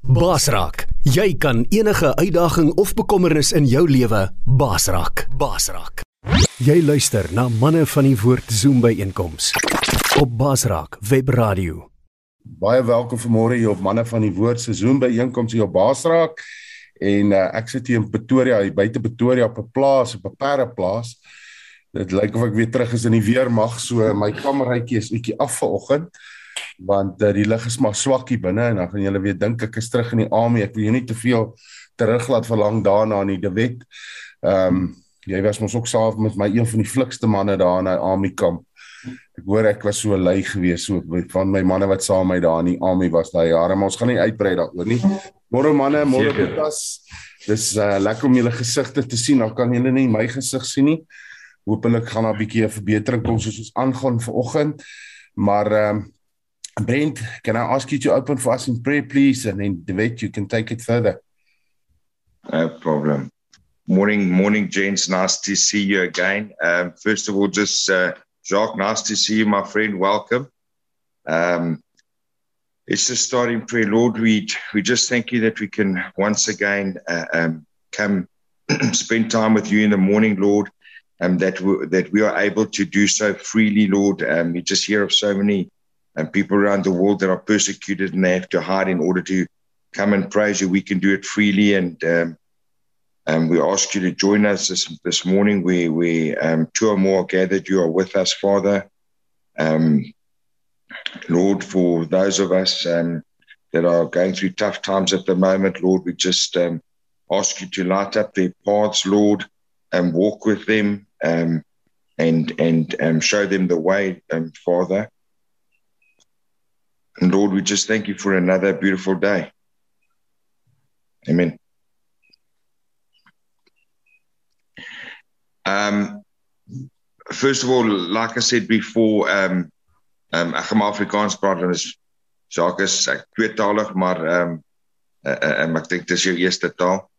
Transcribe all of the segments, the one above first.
Baasraak. Jy kan enige uitdaging of bekommernis in jou lewe baasraak. Baasraak. Jy luister na Manne van die Woord Zoom byeenkoms op Baasraak Webradio. Baie welkom vanmôre hier op Manne van die Woord se Zoom byeenkoms hier op Baasraak. En ek sit hier in Pretoria, hier buite Pretoria op 'n plaas, op 'n perdeplaas. Dit lyk of ek weer terug is in die weermag, so my kameruitjie is bietjie af vanoggend, want die lig is maar swak hier binne en dan gaan julle weer dink ek is terug in die army. Ek wil jou nie te veel terug laat verlang daarna nie, De Wet. Jy was mos ook saam met my een van die flikste manne daar in die army kamp. Ek hoor ek was so lui geweest, so van my manne wat saam met my daar in die army was daai jare, maar ons gaan nie uitbrei daaroor nie. Môre manne, môre boetas. Dis lekker om julle gesigte te sien. Dan kan julle nie my gesig sien nie. Hoopelik gaan daar 'n bietjie 'n verbetering kom soos ons aangaan vanoggend. Maar Brent, can I ask you to open for us in prayer, please? And then, De Wet, you can take it further. No problem. Morning, gents. Nice to see you again. First of all, just Jacques, nice to see you, my friend. Welcome. Let's just start in prayer. Lord, we just thank you that we can once again come spend time with you in the morning, Lord, that we are able to do so freely, Lord. You just hear of so many people around the world that are persecuted and they have to hide in order to come and praise you. We can do it freely, and we ask you to join us this morning. We two or more gathered, you are with us, Father. Lord, for those of us that are going through tough times at the moment, Lord, we just ask you to light up their paths, Lord, and walk with them and show them the way, Father. And Lord, we just thank you for another beautiful day. Amen. First of all, like I said before, ek gaan Afrikaans praat, en is Jacques is tweetalig, maar ek dink dis jou eerste taal.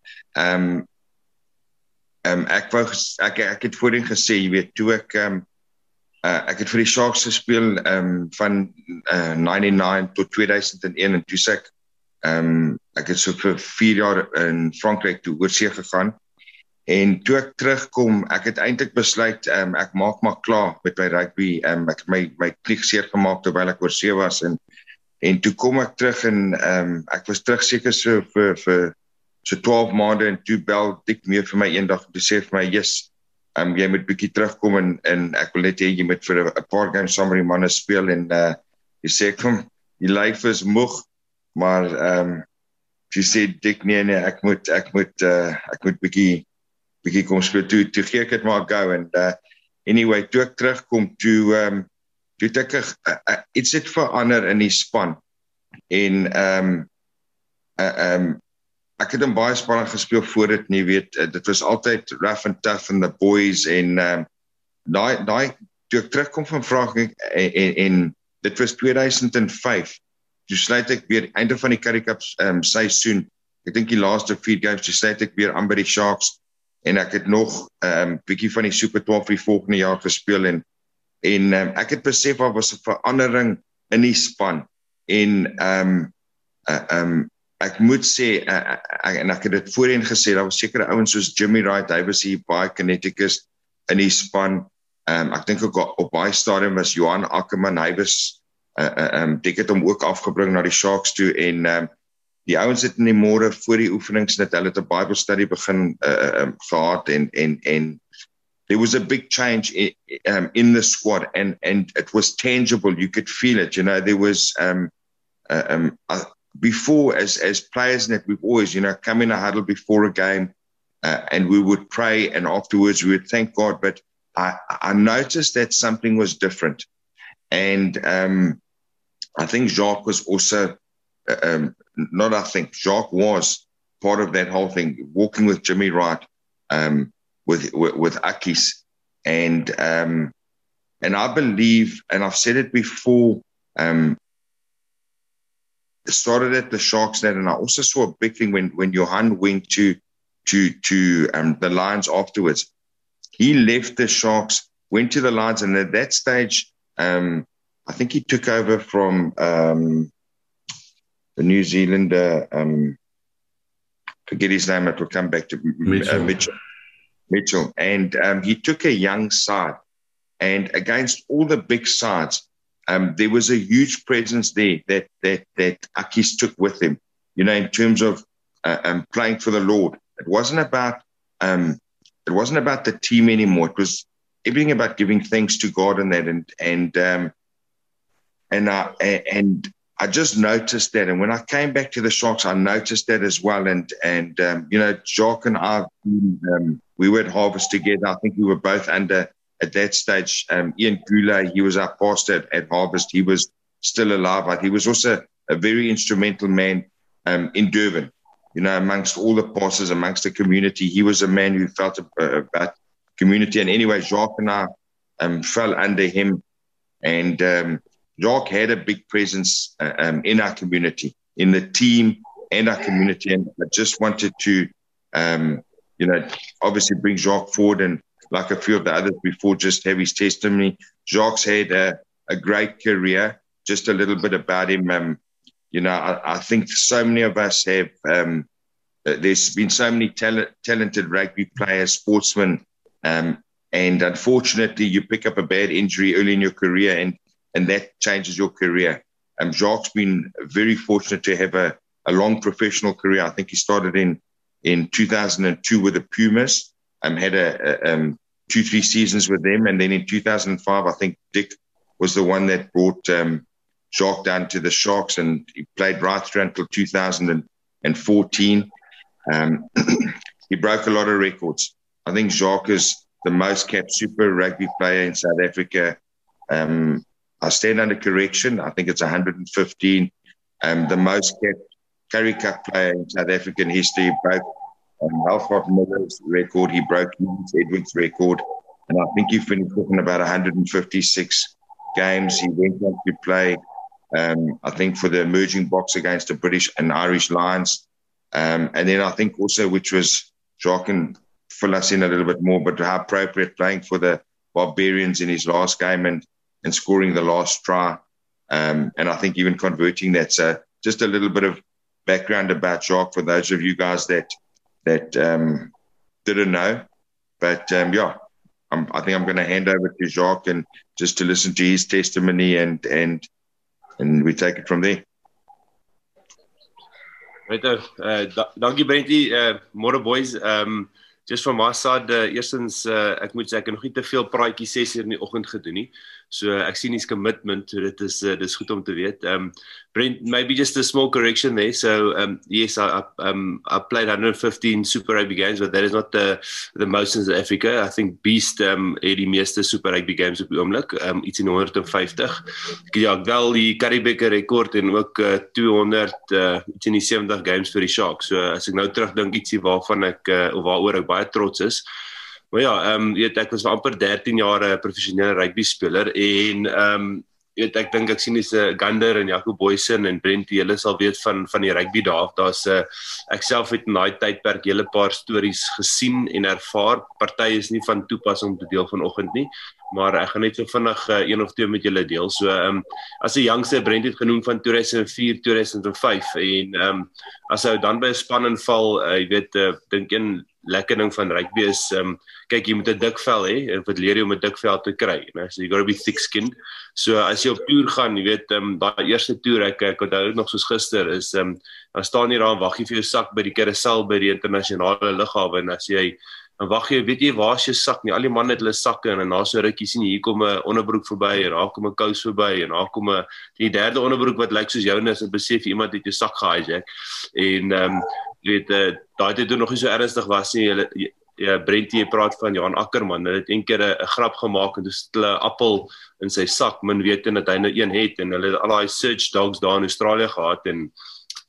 Ek het voorheen gesê, jy weet, toe ek het vir die Sharks gespeel van 99 tot 2001 en toe sê ek het so vir 4 jaar in Frankryk toe oorsee gegaan. En toe ek terugkom, ek het eintlik besluit, ek maak maar klaar met my rugby, ek het my knie seer gemaak terwyl ek oorsee was, en toe kom ek terug en ek was terug seker so vir so 12 maande, en toe bel Dick meer vir my eendag, en toe sê vir my, yes, jy moet bietjie terugkom, en ek wil net hê, jy moet vir 'n paar games saam met die manne speel, en jy sê ek van, die lyf is moeg, maar jy sê Dick, nee, ek moet bietjie kom speel, toe gee ek het maar go, en anyway, toe ek terugkom, toe het ek iets het verander in die span, en ek het in baie spanne gespeel voor dit, nie weet, dit was altyd rough and tough in the boys, en toe ek terugkom van Frankryk, en dit was 2005, toe sluit ek weer, einde van die Currie Cup seisoen, ek dink die laaste 4 games, toe sluit ek weer aan by die Sharks, en ek het nog bietjie van die Super 12 vir die volgende jaar gespeel, en ek het besef, daar was 'n verandering in die span, en ek moet sê, en ek het dit voorheen gesê, daar was sekere ouens soos Jimmy Wright, hy was hier baie kineticus in die span, ek dink ook op baie stadium was Johan Ackerman, hy was, ek het hom ook afgebring na die Sharks toe, en die ouens het in die môre voor die oefenings net, hulle het 'n Bible study begin gehad, en there was a big change in the squad, and it was tangible, you could feel it, you know, there was, before, as players, and we've always, come in a huddle before a game, and we would pray, and afterwards we would thank God, but I noticed that something was different, and I think Jacques was also, Jacques was part of that whole thing, walking with Jimmy Wright, with Akis, and I believe, and I've said it before, it started at the Sharks net, and I also saw a big thing when Johan went to the Lions afterwards. He left the Sharks, went to the Lions, and at that stage, I think he took over from New Zealander, forget his name, it will come back to Mitchell. And he took a young side, and against all the big sides, there was a huge presence there that Akis took with him, in terms of playing for the Lord. It wasn't about the team anymore. It was everything about giving thanks to God and that. And I just noticed that. And when I came back to the Sharks, I noticed that as well. And Jacques and I, we were at Harvest together. I think we were both under, at that stage, Ian Goulet, he was our pastor at Harvest. He was still alive. He was also a very instrumental man in Durban, amongst all the pastors, amongst the community. He was a man who felt about community. And anyway, Jacques and I fell under him. And Jacques had a big presence in our community, in the team and our community. And I just wanted to, obviously bring Jacques forward, and like a few of the others before, just have his testimony. Jacques had a great career. Just a little bit about him. I think so many of us have, there's been so many talented rugby players, sportsmen, and unfortunately you pick up a bad injury early in your career and that changes your career. Jacques been very fortunate to have a long professional career. I think he started in 2002 with the Pumas, had 2-3 seasons with them. And then in 2005, I think Dick was the one that brought Jacques down to the Sharks, and he played right through until 2014. He broke a lot of records. I think Jacques is the most capped Super Rugby player in South Africa. I stand under correction. I think it's 115. The most capped Currie Cup player in South African history. He broke Alfred Miller's record. He broke Lewis Edwards' record. And I think he finished in about 156 games. He went on to play, I think, for the emerging box against the British and Irish Lions. And then I think also, which was, Jacques can fill us in a little bit more, but how appropriate playing for the Barbarians in his last game and scoring the last try. And I think even converting that. So just a little bit of background about Jacques for those of you guys that didn't know. But I think I'm going to hand over to Jacques and just to listen to his testimony and we take it from there. Right, dankie Brentie, môre boys. Just from my side, eerstens, ek moet sê, ek het nog nie te veel praatjies 6 uur in die oggend gedoen nie. So ek sien his commitment, so dit is goed om te weet. Brent, maybe just a small correction there. So yes, I played 115 Super Rugby games, but that is not the most in South Africa. I think Beast het die meeste Super Rugby games op die oomblik, iets in 150. Ja, ek wel die Currie-Bekker rekord en ook 200 iets in die 70 games vir die Sharks. So as ek nou terugdink, ietsie waarvan ek of waaroor ek baie trots is. Maar ja, ek was vir amper 13 jaar 'n professionele rugby speler en ek dink ek sien dis Gander en Jaco Boysen en Brentie, julle sal weet van die rugby daar. Daar's ek self het in daai tydperk hele paar stories gesien en ervaar. Party is nie van toepassing om te deel vanoggend nie, maar ek gaan net so vinnig een of twee met julle deel. So as 'n jongste, Brentie het genoem van 2004, 2005 en as hy dan by 'n span inval, jy weet, dink een lekker ding van rugby is, kyk, jy moet 'n dik vel hê, en wat leer jy om 'n dik vel te kry, so you gotta be thick-skinned. So as jy op toer gaan, jy weet, daai eerste toer, ek onthou dit nog soos gister, is, dan staan jy daar en wag jy vir jou sak by die carousel by die internasionale lughawe, en as jy, dan wag jy, weet jy, waar is jou sak nie, al die manne het hulle sakke, en na so rukkie sien jy, hier kom 'n onderbroek verby, en daar kom 'n kous verby, en daar kom die derde onderbroek wat lyk soos joune, en besef iemand het jou sak gehijack, en jy weet, daai tyd toe nog nie so ernstig was nie. Brentie praat van Johan Ackerman, hulle het een keer 'n grap gemaak en toe sit hulle 'n appel in sy sak, min weet dat hy nou een het, en hulle het al daai search dogs daar in Australië gehad, en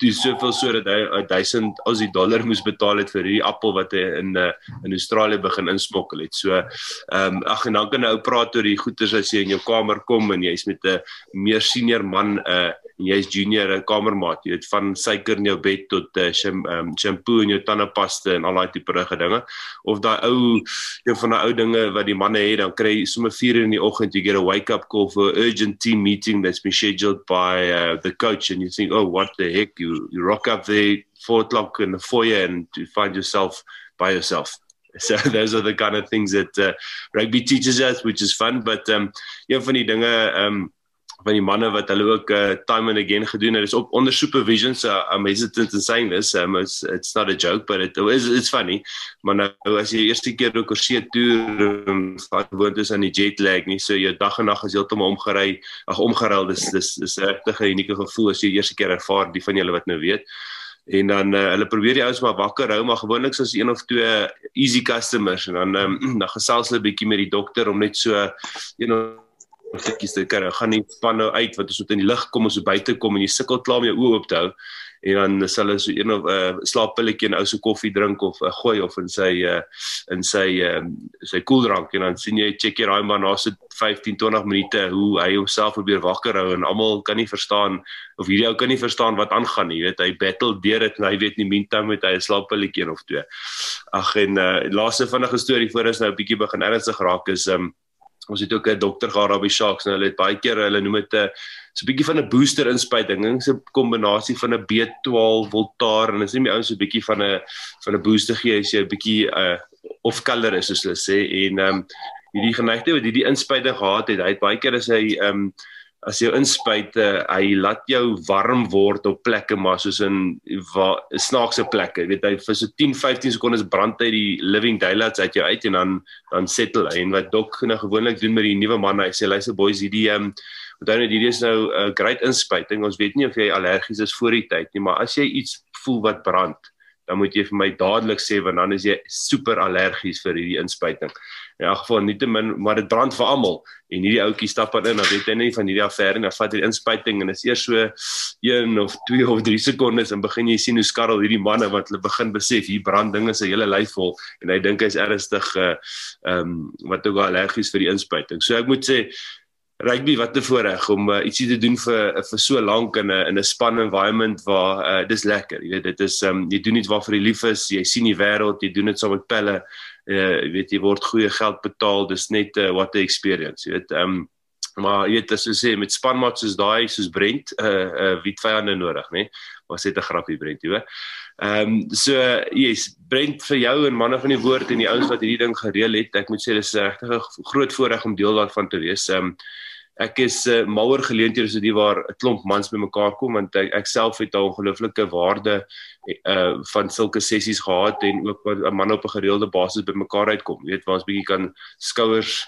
toe soveel so dat hy $1000 moes betaal het vir hierdie appel wat hy in Australië begin insmokkel het. So en dan kan 'n ou praat oor die goeters as jy in jou kamer kom en jy's met 'n meer senior man en jy's junior 'n kamermaat, jy weet, van suiker in jou bed tot shampoo in jou tandepasta en al daai tipe dinge. Of daai een van daai ou dinge wat die manne het, dan kry jy sommer 4:00 in die oggend, you get a wake up call for an urgent team meeting that's been scheduled by the coach, and you think, oh, what the heck, you rock up there 4:00 in the foyer and you find yourself by yourself. So those are the kind of things that rugby teaches us, which is fun, but een van die dinge van die manne wat hulle ook time and again gedoen het, is op onder supervision, so I'm hesitant in saying this, it's not a joke, but it's funny, maar nou as jy eerste keer ook oorsee toer, gewoond is aan die jet lag nie, so jou dag en nacht is heeltemal omgeruil, dis regtig 'n unieke gevoel as jy eerste keer ervaar, die van julle wat nou weet. En dan hulle probeer die ouens maar wakker hou, maar gewoonlik soos 1 of 2 easy customers, en dan gesels hulle 'n bietjie met die dokter om net so stukkies te kry. Gaan nie span nou uit wat ons moet in die lig kom, ons moet buite kom en jy sukkel klaar om jou oë oop te hou. En dan sal hulle so een of slaappilletjie en ou se koffie drink of gooi of in sy koeldrank, en dan sien jy check jy raai maar na so 15-20 minute hoe hy homself probeer wakker hou, en almal kan nie verstaan of hierdie ou kan nie verstaan wat aangaan nie, weet, hy battle deur dit en hy weet nie meantime met hy 'n slaappilletjie of 2. En laaste vinnige storie voor ons nou 'n bietjie begin ernstig raak is ons het ook 'n dokter gehad daar by Sharks, nou hulle het baie keer, hulle noem dit so 'n bietjie van 'n booster inspuiting, dit is 'n kombinasie van 'n B12 Voltar, en dit is nie meer ouens so 'n bietjie van 'n booster gee, as jy 'n bietjie off color is, soos hulle sê, en hierdie geneigte wat hierdie inspuiting gehad het, hy het baie keer as jy inspuit, hy laat jou warm word op plekke, maar soos in snaakse plekke, weet hy, vir so 10-15 sekondes brand hy die living daylights uit jou uit, en dan settle hy, en wat Doc gewoonlik doen met die nuwe manne, hy sê, luister boys, hierdie is nou 'n great inspuiting, ons weet nie of jy allergies is voor die tyd nie, maar as jy iets voel wat brand, dan moet jy vir my dadelik sê, want dan is jy super allergies vir hierdie inspuiting. In elk geval, nietemin, maar dit brand vir almal, en hierdie ouetjie stap in, dan weet hy nie van hierdie affære, en dan vat hy die inspuiting, en is eers so 1 of 2 of 3 sekondes, en begin jy sien hoe skarrel hierdie manne, wat hulle begin besef, hier brand dinge sy hele lyf vol, en hy dink hy is ernstig, wat ook allergies vir die inspuiting. So ek moet sê, rugby, wat 'n voorreg om ietsie te doen vir so lank in 'n span environment waar dis lekker, jy weet, dit is jy doen iets waarvoor jy lief is, jy sien die wêreld, jy doen dit saam met pelle, jy weet, jy word goeie geld betaal, dis net what the experience, jy weet, maar jy weet, as jy sê, met spanmaats soos daai, soos Brent, wie vyande nodig, nee, was dit 'n grappie, Brent, jy weet. So, yes, Brent, vir jou en manne van die woord en die ouens wat hierdie ding gereël het, ek moet sê, dis regtig 'n groot voorreg om deel daarvan te wees. Ek is mal oor geleenthede so die waar 'n klomp mans bymekaar kom, want ek self het 'n ongelooflike waarde van sulke sessies gehad, en ook wat 'n man op 'n gereelde basis bymekaar uitkom, weet, waar ons bietjie kan skouers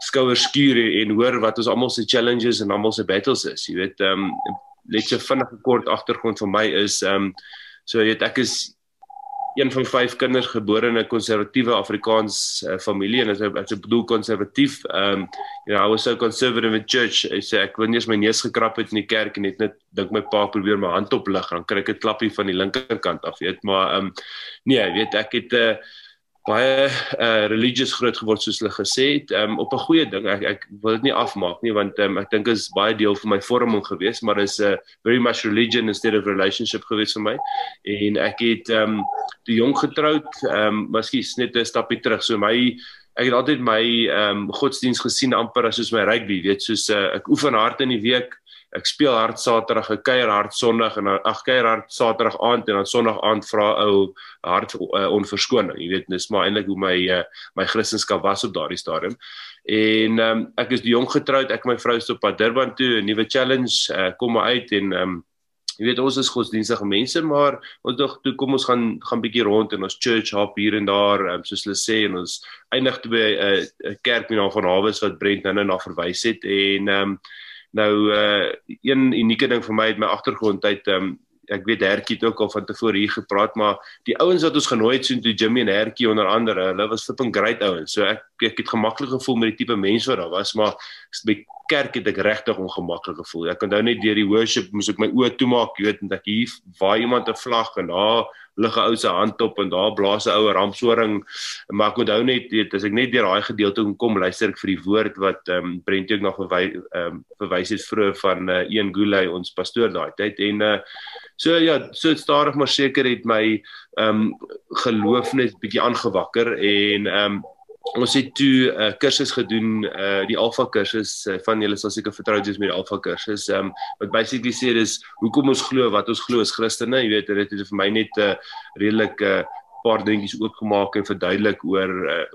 skuur en hoor wat ons almal se challenges en almal se battles is, jy weet. Net so vinnige kort agtergrond van my is, so jy weet, ek is een van 5 kinders gebore in 'n konservatiewe Afrikaans familie, en as ek bedoel konservatief, I was so conservative in church, ek wil nie eens my neus gekrap het in die kerk, en net dink my pa probeer my hand oplig, dan kry ek 'n klappie van die linkerkant af, weet, maar nee, weet, ek het baie religious groot geword, soos hulle gesê het, op 'n goeie ding, ek wil dit nie afmaak nie, want ek dink is baie deel van my vorming gewees, maar is very much religion instead of relationship gewees vir my, en ek het te jong getroud, miskien net 'n stapie terug, so ek het altyd my godsdienst gesien amper as soos my rugby, weet, soos ek oefen hard in die week, ek speel hard Saterdag, ek kuier hard Sondag, en dan kuier hard Saterdag aand, en dan Sondag aand vra ou hard onverskoning, jy weet, dis maar eintlik hoe my Christendom was op daardie stadium, en ek is die jong getroud, ek en my vrou is op pad Durban toe, 'n nuwe challenge, kom maar uit, en jy weet, ons is godsdienstige mense, maar ons dog, toe kom ons gaan bietjie rond, en ons church hop hier en daar, soos hulle sê, en ons eindig toe by 'n kerk met naam van Hawes, wat Brent nou na verwys het, en nou, een unieke ding vir my uit my agtergrond uit, ek weet Herkie het ook al van tevore hier gepraat, maar die ouens wat ons genooi het so toe, Jimmy en Herkie onder andere, hulle was flipping great ouens, so ek het gemaklik gevoel met die tipe mense wat daar was, maar kerk het ek regtig ongemaklik gevoel. Ek onthou net deur die worship moes ek my oë toemaak, jy weet, en ek hier waai iemand 'n vlag en daar lig 'n ou se hand op en daar blaas 'n ou ramshoring. Maar ek onthou net, weet, as ek net deur daai gedeelte kom, luister ek vir die woord wat Brent ook nog verwys het vroeër van Ian Goulet, ons pastoor daai tyd. En so stadig maar seker het my geloof net bietjie aangewakker en ons het toe kursus gedoen, die Alpha kursus, van julle sal seker vertroud wees met die Alpha kursus, wat basically sê dis, hoekom ons glo, wat ons glo as Christene, jy weet, dit het vir my net redelik paar dingetjies oopgemaak en verduidelik oor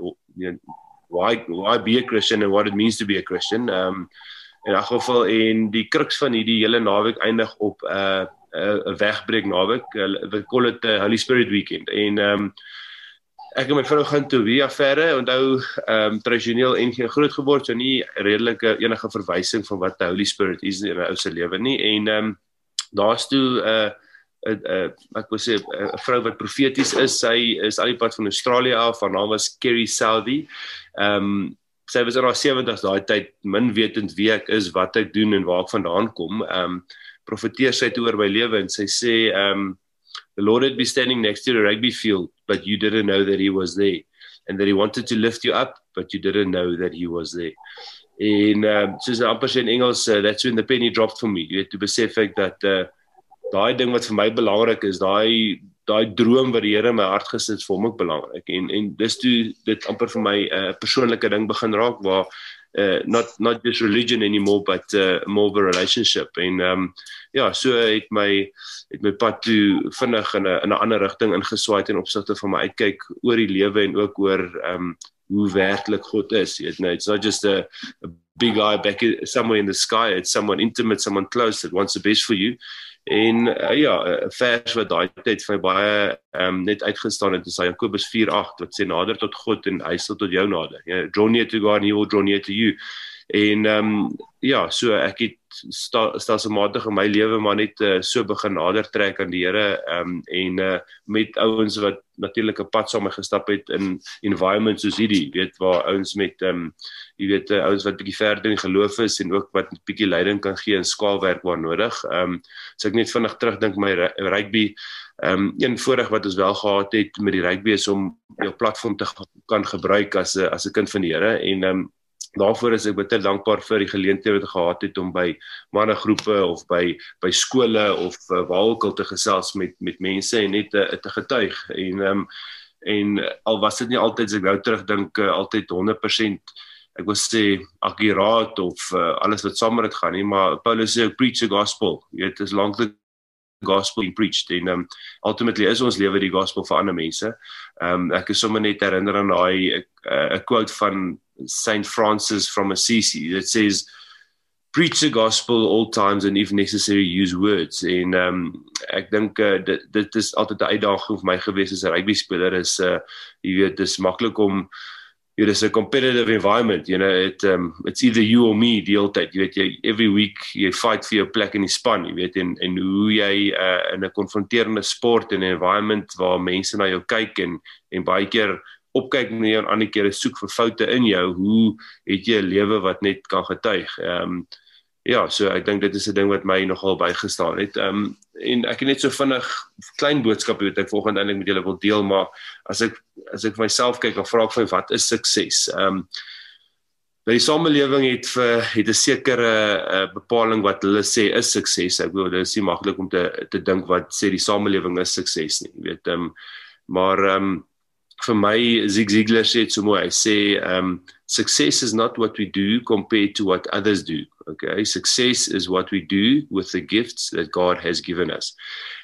why be a Christian and what it means to be a Christian, in elk geval, en die crux van hierdie hele naweek eindig op 'n wegbreek naweek, we call it Holy Spirit Weekend, en ek en my vrou gaan toe via verre, onthou tradisioneel NG groot geword, so nie redelik enige verwysing van wat die Holy Spirit is in 'n ou se lewe nie, en daar's toe ek wil sê 'n vrou wat profeties is, sy is al die pad van Australië af, haar naam was Kerry Southey. Sy was in haar 70's daai tyd, min wetend wie ek is, wat ek doen en waar ek vandaan kom. Profeteer sy toe oor my lewe en sy sê the Lord had been standing next to the rugby field, but you didn't know that he was there. And that he wanted to lift you up, but you didn't know that he was there. En soos amper sê in Engels, that's when the penny dropped for me. Jy weet, toe besef ek dat daai ding wat vir my belangrik is, daai droom wat die Here in my hart gesit het, vir hom ook belangrik. En dis toe dit amper vir my 'n persoonlike ding begin raak, waar not just religion anymore, but more of a relationship. En so het my pad toe vinnig in 'n ander rigting ingeswaai ten opsigte van my uitkyk oor die lewe en ook oor hoe werklik God is. It's not just a big guy back somewhere in the sky, it's someone intimate, someone close that wants the best for you. En 'n vers wat daai tyd vir my baie net uitgestaan het, is Jakobus 4:8 wat sê nader tot God en hy sal tot jou nader. Draw near to God and he will draw near to you. En so ek het stelselmatig in my lewe maar net so begin nader trek aan die Here, en met ouens wat natuurlik 'n pad saam met my gestap het in environments soos hierdie, weet, waar ouens met ouens wat bietjie verder in geloof is en ook wat bietjie leiding kan gee en skaalwerk waar nodig. So ek net vinnig terugdink my rugby, een voorreg wat ons wel gehad het met die rugby is om jou platform te kan gebruik as 'n kind van die Here, en daarvoor is ek baie dankbaar vir die geleenthede wat ek gehad het om by mannegroepe of by skole of waar ook al te gesels met mense en net te getuig. En al was dit nie altyd, as ek nou terugdink, altyd 100%, ek wil sê akkuraat of alles wat saam met dit gaan nie, maar Paulus sê preach the gospel. Jy weet, as long as the gospel being preached, en ultimately is ons lewe die gospel vir ander mense. Ek is sommer net herinner aan daai 'n quote van Saint Francis from Assisi that says, preach the gospel all times and if necessary use words. En ek dink dit is altyd 'n uitdaging vir my gewees as 'n rugby speler, is jy weet, dis maklik om, it is a competitive environment, it's either you or me die hele tyd, jy weet, every week jy fight vir jou plek in die span, jy weet, en hoe jy in 'n konfronterende sport en 'n environment waar mense na jou kyk en baie keer opkyk na jou en ander kere soek vir foute in jou, hoe het jy 'n lewe wat net kan getuig? So ek dink dit is 'n ding wat my nogal bygestaan het. En ek het net so vinnig klein boodskappe wat ek volgende eintlik met julle wil deel, maar as ek vir myself kyk, dan vra ek vir wat is sukses? Die samelewing het 'n sekere bepaling wat hulle sê is sukses. Ek bedoel, dit is nie maklik om te dink wat sê die samelewing is sukses nie, jy weet, maar vir my, Zig Ziglar sê dit so mooi, hy sê, success is not what we do compared to what others do. Okay, success is what we do with the gifts that God has given us.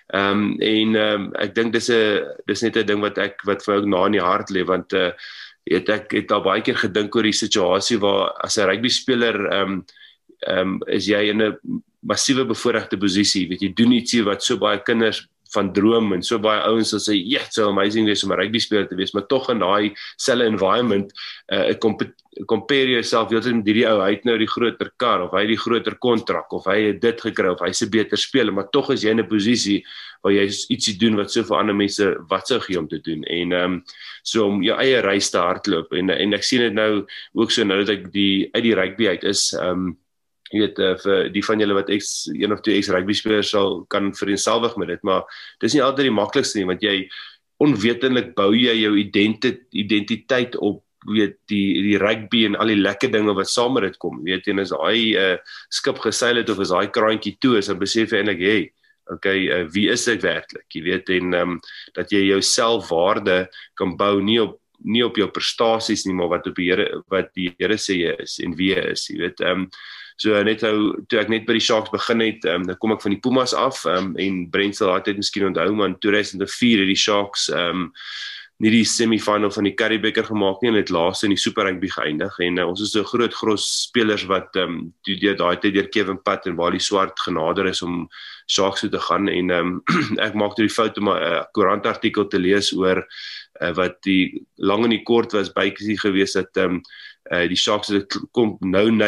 Ek dink dis net 'n ding wat vir my ook na in die hart lê, want ek het al baie keer gedink oor die situasie waar as 'n rugby speler is jy in 'n massiewe bevoorregte posisie, weet jy, doen ietsie wat so baie kinders van droom en so baie ouens sal sê, yeah, so amazing wees om 'n rugby speler te wees, maar tog in daai selfe environment, compare yourself, jy weet, met hierdie ou, hy het nou die groter kar, of hy het die groter kontrak, of hy het dit gekry, of hy is 'n beter speler, maar tog is jy in 'n posisie waar jy ietsie doen wat so vir ander mense wat sou gee om te doen, en so om jou eie reis te hardloop, en ek sien dit nou ook so nou dat ek uit die rugby uit is, jy weet vir die van julle wat een of twee rugby spelers kan vereenselwig met dit, maar dis nie altyd die maklikste nie, want jy onwetenlik bou jy jou identiteit op, weet die rugby en al die lekker dinge wat saam met dit kom, weet jy, en as daai skip geseil het of as daai kraantjie toe is, dan besef jy eintlik, hey, okay, wie is ek werklik, jy weet, en dat jy jou selfwaarde kan bou nie op jou prestasies nie, maar wat die Here sê jy is en wie jy is, jy weet. So net toe ek net by die Sharks begin het, dan kom ek van die Pumas af, en Brent sal daai tyd miskien onthou, maar in 2004 het die Sharks nie die semifinal van die Currie Beeker gemaak nie, en het laaste in die Super Rugby geëindig, en ons is 'n groot gros spelers wat daai tyd deur Kevin Pat en Wally Swart genader is om Sharks toe te gaan, en ek maak toe die fout om 'n koerantartikel te lees oor wat die lang en die kort was bykie gewees dat die Sharks het 'n klomp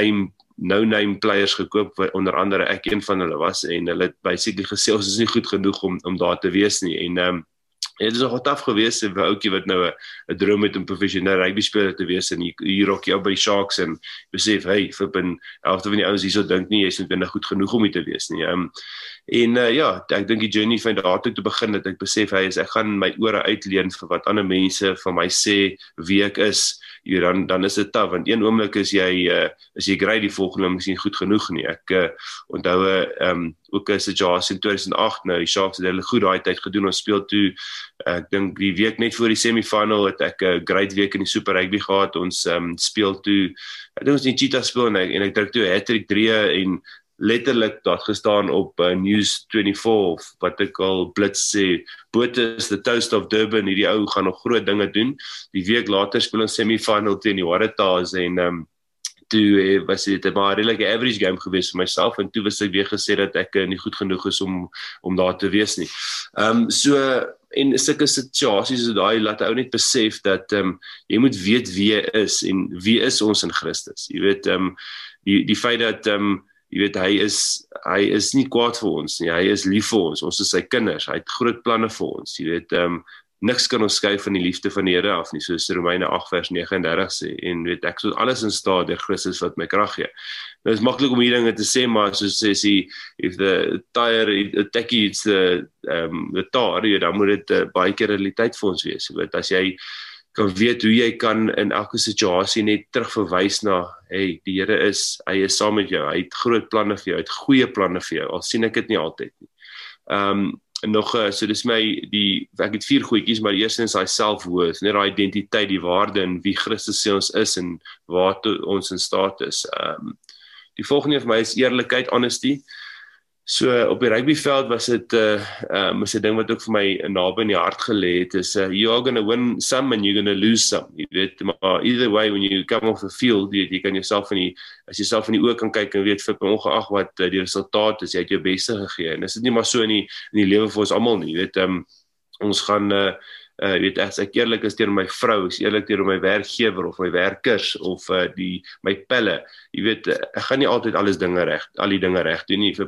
no-name players gekoop, onder andere ek een van hulle was, en hulle het basically gesê, ons is nie goed genoeg om daar te wees nie, en het is nogal taaf gewees, vir ouetjie wat nou 'n droom het om professioneel rugby speler te wees, en hier rok jy op by die Sharks, en besef, hey, flippin, helfte van die ouens hierso dink nie, jy is net goed genoeg om hier te wees nie, ja, ek dink die journey van daartoe te begin, dat ek besef, ek gaan my ore uitleen vir wat ander mense van my sê, wie ek is, dan is dit taaf, want een oomblik is jy great, die volgende is nie goed genoeg nie, ek onthou ook 'n situasie in 2008, nou die Sharks het hulle goed daai tyd gedoen, ons speel toe, ek dink die week net voor die semifinal, het ek 'n great week in die Super Rugby gehad, ons speel toe, ek dink ons die Cheetahs speel, en ek druk toe 'n hat-trick 3, en letterlik daar gestaan op News 24, of wat ek al blits sê, Botha is the toast of Durban, hierdie ou gaan nog groot dinge doen, die week later speel ons semifinal teen die Waratahs, en toe was dit maar 'n redelike average game geweest vir myself, en toe was ek weer gesê dat ek nie goed genoeg is om daar te wees nie. En sulke situasies so daai laat ou net besef dat jy moet weet wie jy is, en wie is ons in Christus. Jy weet, die feit dat jy weet, hy is nie kwaad vir ons nie, hy is lief vir ons is sy kinders, hy het groot planne vir ons, jy weet, niks kan ons skei van die liefde van die Here af nie, soos Romeine 8 vers 39 sê, en weet ek, so alles in staat deur Christus wat my krag gee. Nou is maklik om hierdie dinge te sê, maar soos sê, if the tekkie it's the tar, dan moet dit baie keer realiteit vir ons wees, weet, as jy kan weet hoe jy kan in elke situasie net terugverwys na, hey, die Here hy is saam met jou, hy het groot planne vir jou, hy het goeie planne vir jou, al sien ek dit nie altyd nie. So dis ek het 4 goedjies, maar die eerste is hy self-worth, net daai identiteit, die waarde in wie Christus sê ons is en waartoe ons in staat is. Die volgende vir my is eerlikheid, honesty. So op die rugbyveld was dit 'n ding wat ook vir my naby in die hart gelê het, is you are going to win some and you're going to lose some. Jy weet, maar either way when you come off the field, jy kan jouself as jy self in die oë kan kyk en weet vir ongeag wat die resultaat is, jy het jou beste gegee. En dis dit nie maar so in die lewe vir ons almal nie. Jy weet, ons gaan weet, as ek eerlik is teenoor my vrou, is eerlik teenoor my werkgewer of my werkers of my pelle, jy weet, ek gaan nie altyd al die dinge reg doen nie,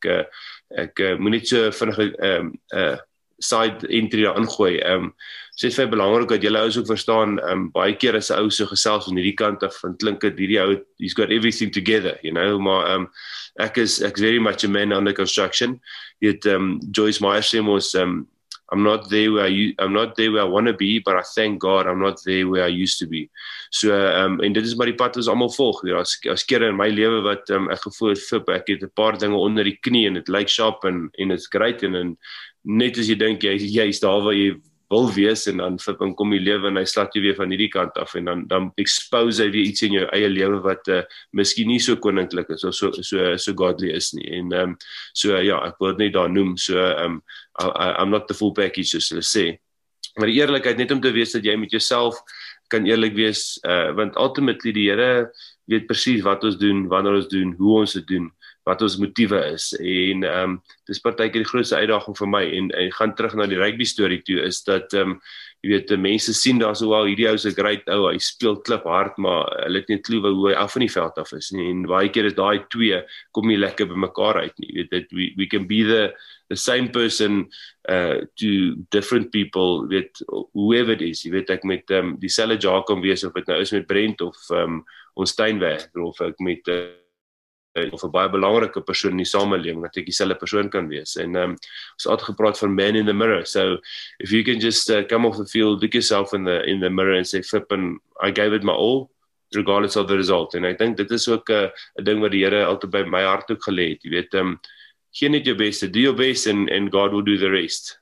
ek moet net so vinnig side entry daar ingooi. So dit is baie belangrik dat julle ouens ook verstaan, baie keer as 'n ou so gesels van hierdie kant af, en klink dit hierdie ou, he's got everything together, you know, maar ek is very much a man under construction. Jy weet, Joyce Meyer sê mos, I'm not there where I want to be, but I thank God I'm not there where I used to be. So, en dit is maar die pad wat ons almal volg. Ja, as kere in my lewe wat ek gevoel het, ek het 'n paar dinge onder die knie en dit lyk sharp en it's great, en net as jy dink jy is daar waar jy wil wees, en dan kom die lewe en hy slaat jy weer van hierdie kant af, en dan expose hy weer iets in jou eie lewe wat miskien nie so koninklik is of so godly is nie. En so ja, ek wil dit net daar noem. So I'm not the full package, soos hulle sê. Maar die eerlikheid, net om te weet dat jy met jouself kan eerlik wees, want ultimately die Here weet presies wat ons doen, wanneer ons doen, hoe ons dit doen, wat ons motiewe is, en dis partykeer die grootste uitdaging vir my, en gaan terug na die rugby storie toe, is dat, jy weet, mense sien daar so, wow, hierdie ou is 'n great ou, hy speel klip hard, maar hulle het nie klou hoe hy af van die veld af is nie, en baie keer is daai twee, kom nie lekker by mekaar uit nie, weet dit, we can be the same person to different people, weet, whoever it is, jy weet, ek met dieselfde jaar kan wees, of dit nou is met Brent, of ons Steinweg, of ek met of 'n baie belangrike persoon in die samelewing, dat ek dieselfde persoon kan wees. En ons het altyd gepraat van man in the mirror. So if you can just come off the field, look yourself in the mirror and say, flip, and I gave it my all, regardless of the result. En ek dink dit is ook 'n ding wat die Here altyd by my hart ook gelê het. Jy weet, gee net jou beste, do your best and God will do the rest.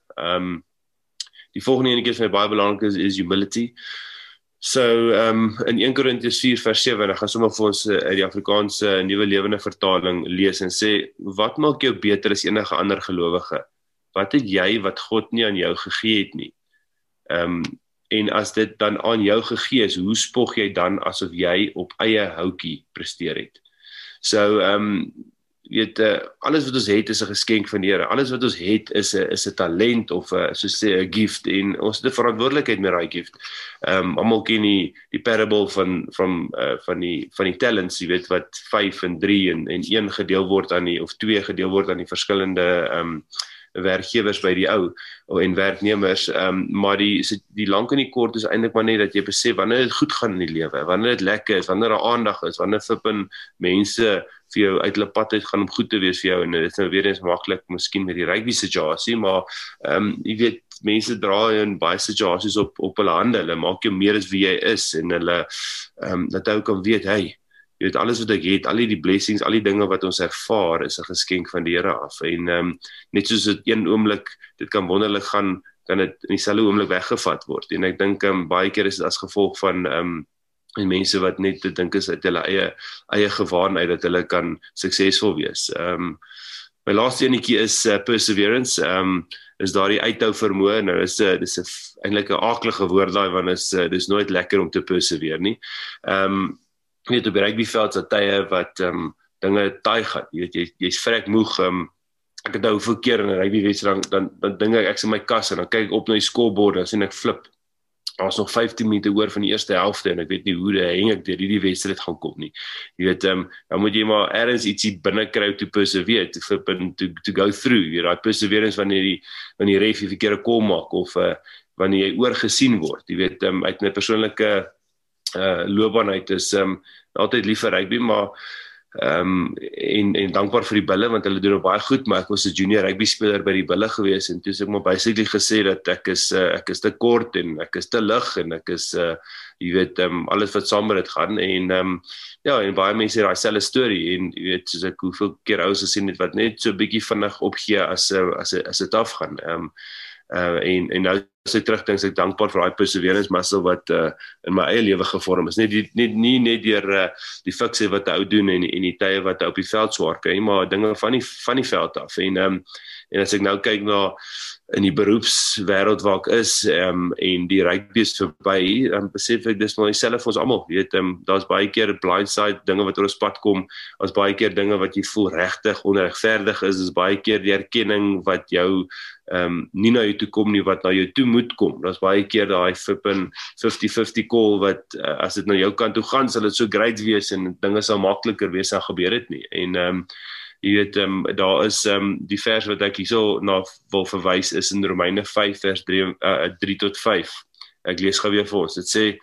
Die volgende enetjie vir my baie belangrik is humility. So in 1 Korintiërs 4 vers 7, ek gaan sommer vir ons uit die Afrikaanse Nuwe Lewende Vertaling lees en sê, wat maak jou beter as enige ander gelowige? Wat het jy wat God nie aan jou gegee het nie? En as dit dan aan jou gegee is, hoe spog jy dan asof jy op eie houtjie presteer het? So, weet, alles wat ons het is 'n geskenk van die Here. Alles wat ons het is 'n talent of soos sê 'n gift, en ons het 'n verantwoordelikheid met daai gift. Almal ken die parable van die talents, jy weet, wat 5 en 3 en 1 gedeel word aan of 2 gedeel word aan die verskillende werkgewers by die ou en werknemers, maar die lank en die kort is eintlik maar net dat jy besef wanneer dit goed gaan in die lewe, wanneer dit lekker is, wanneer daar aandag is, wanneer flippin mense vir jou uit hulle pad uit gaan om goed te wees vir jou, en dit is nou weer eens maklik miskien met die rugby situasie, maar jy weet, mense dra in baie situasies op hulle hande, hulle maak jou meer as wie jy is, en hulle dat ou kan weet, hey, jy weet, alles wat ek het, al die blessings, al die dinge wat ons ervaar, is 'n geskenk van die Here af. En net soos dit een oomblik, dit kan wonderlik gaan, kan dit in dieselfde oomblik weggevat word. En ek dink baie keer is dit as gevolg van en mense wat net te dink is uit hulle eie gewaarheid dat hulle kan suksesvol wees. My laaste enetjie is perseverance. Is daardie uithou vermoë. Nou dis eintlik 'n aaklige woord daai, want dis nooit lekker om te perseveer nie. Jy weet, op die rugbyveld se tye wat dinge taai gaan. Jy weet, jy's vrek moeg. Ek het nou hoeveel keer in 'n rugbywedstryd dan dink ek is in my kas en dan kyk ek op na die scorebord en sien ek flip. Daar's nog 15 minute oor van die eerste helfte en ek weet nie hoe heng ek deur hierdie wedstryd gaan kom nie. Jy weet, dan moet jy maar ergens ietsie binne kry to persevere, to go through. Jy weet, daai perseverance wanneer die ref die verkeerde call maak of wanneer jy oorgesien word. Jy weet, uit my persoonlike loopbaan uit is altyd lief vir rugby, maar en dankbaar vir die Bulle, want hulle doen baie goed, maar ek was 'n junior rugby speler by die Bulle gewees, en toe het ek maar basically gesê dat ek is te kort, en ek is te lig, en ek is, jy weet, alles wat saam met dit gaan, en ja, en baie mense het daai selfde storie, en jy weet, soos ek hoeveel keer ouers gesien het, wat net so 'n bietjie vinnig opgee as dit afgaan, en nou as ek terugdink, is ek dankbaar vir daai perseverance muscle wat in my eie lewe gevorm is. Nie net deur die fikse wat ou doen en die tye wat op die veld swaar kry, maar dinge van die veld af. En as ek nou kyk na in die beroepswêreld waar ek is, en die rugby is verby, dan besef ek dis maar dieselfde vir ons almal. Jy weet, daar's baie keer blindside dinge wat oor ons pad kom, daar's baie keer dinge wat jy voel regtig onregverdig is, baie keer die erkenning wat jou nie na jou toe kom nie, wat na jou toe moet kom. Daar's baie keer daai flippin 50-50 call wat as dit na jou kant toe gaan, sal dit so great wees en dinge sal makliker wees, en gebeur dit nie. En jy weet, daar is die vers wat ek hierso na wil verwys is in Romeine 5 vers 3 tot 5. Ek lees gou weer vir ons. Dit sê,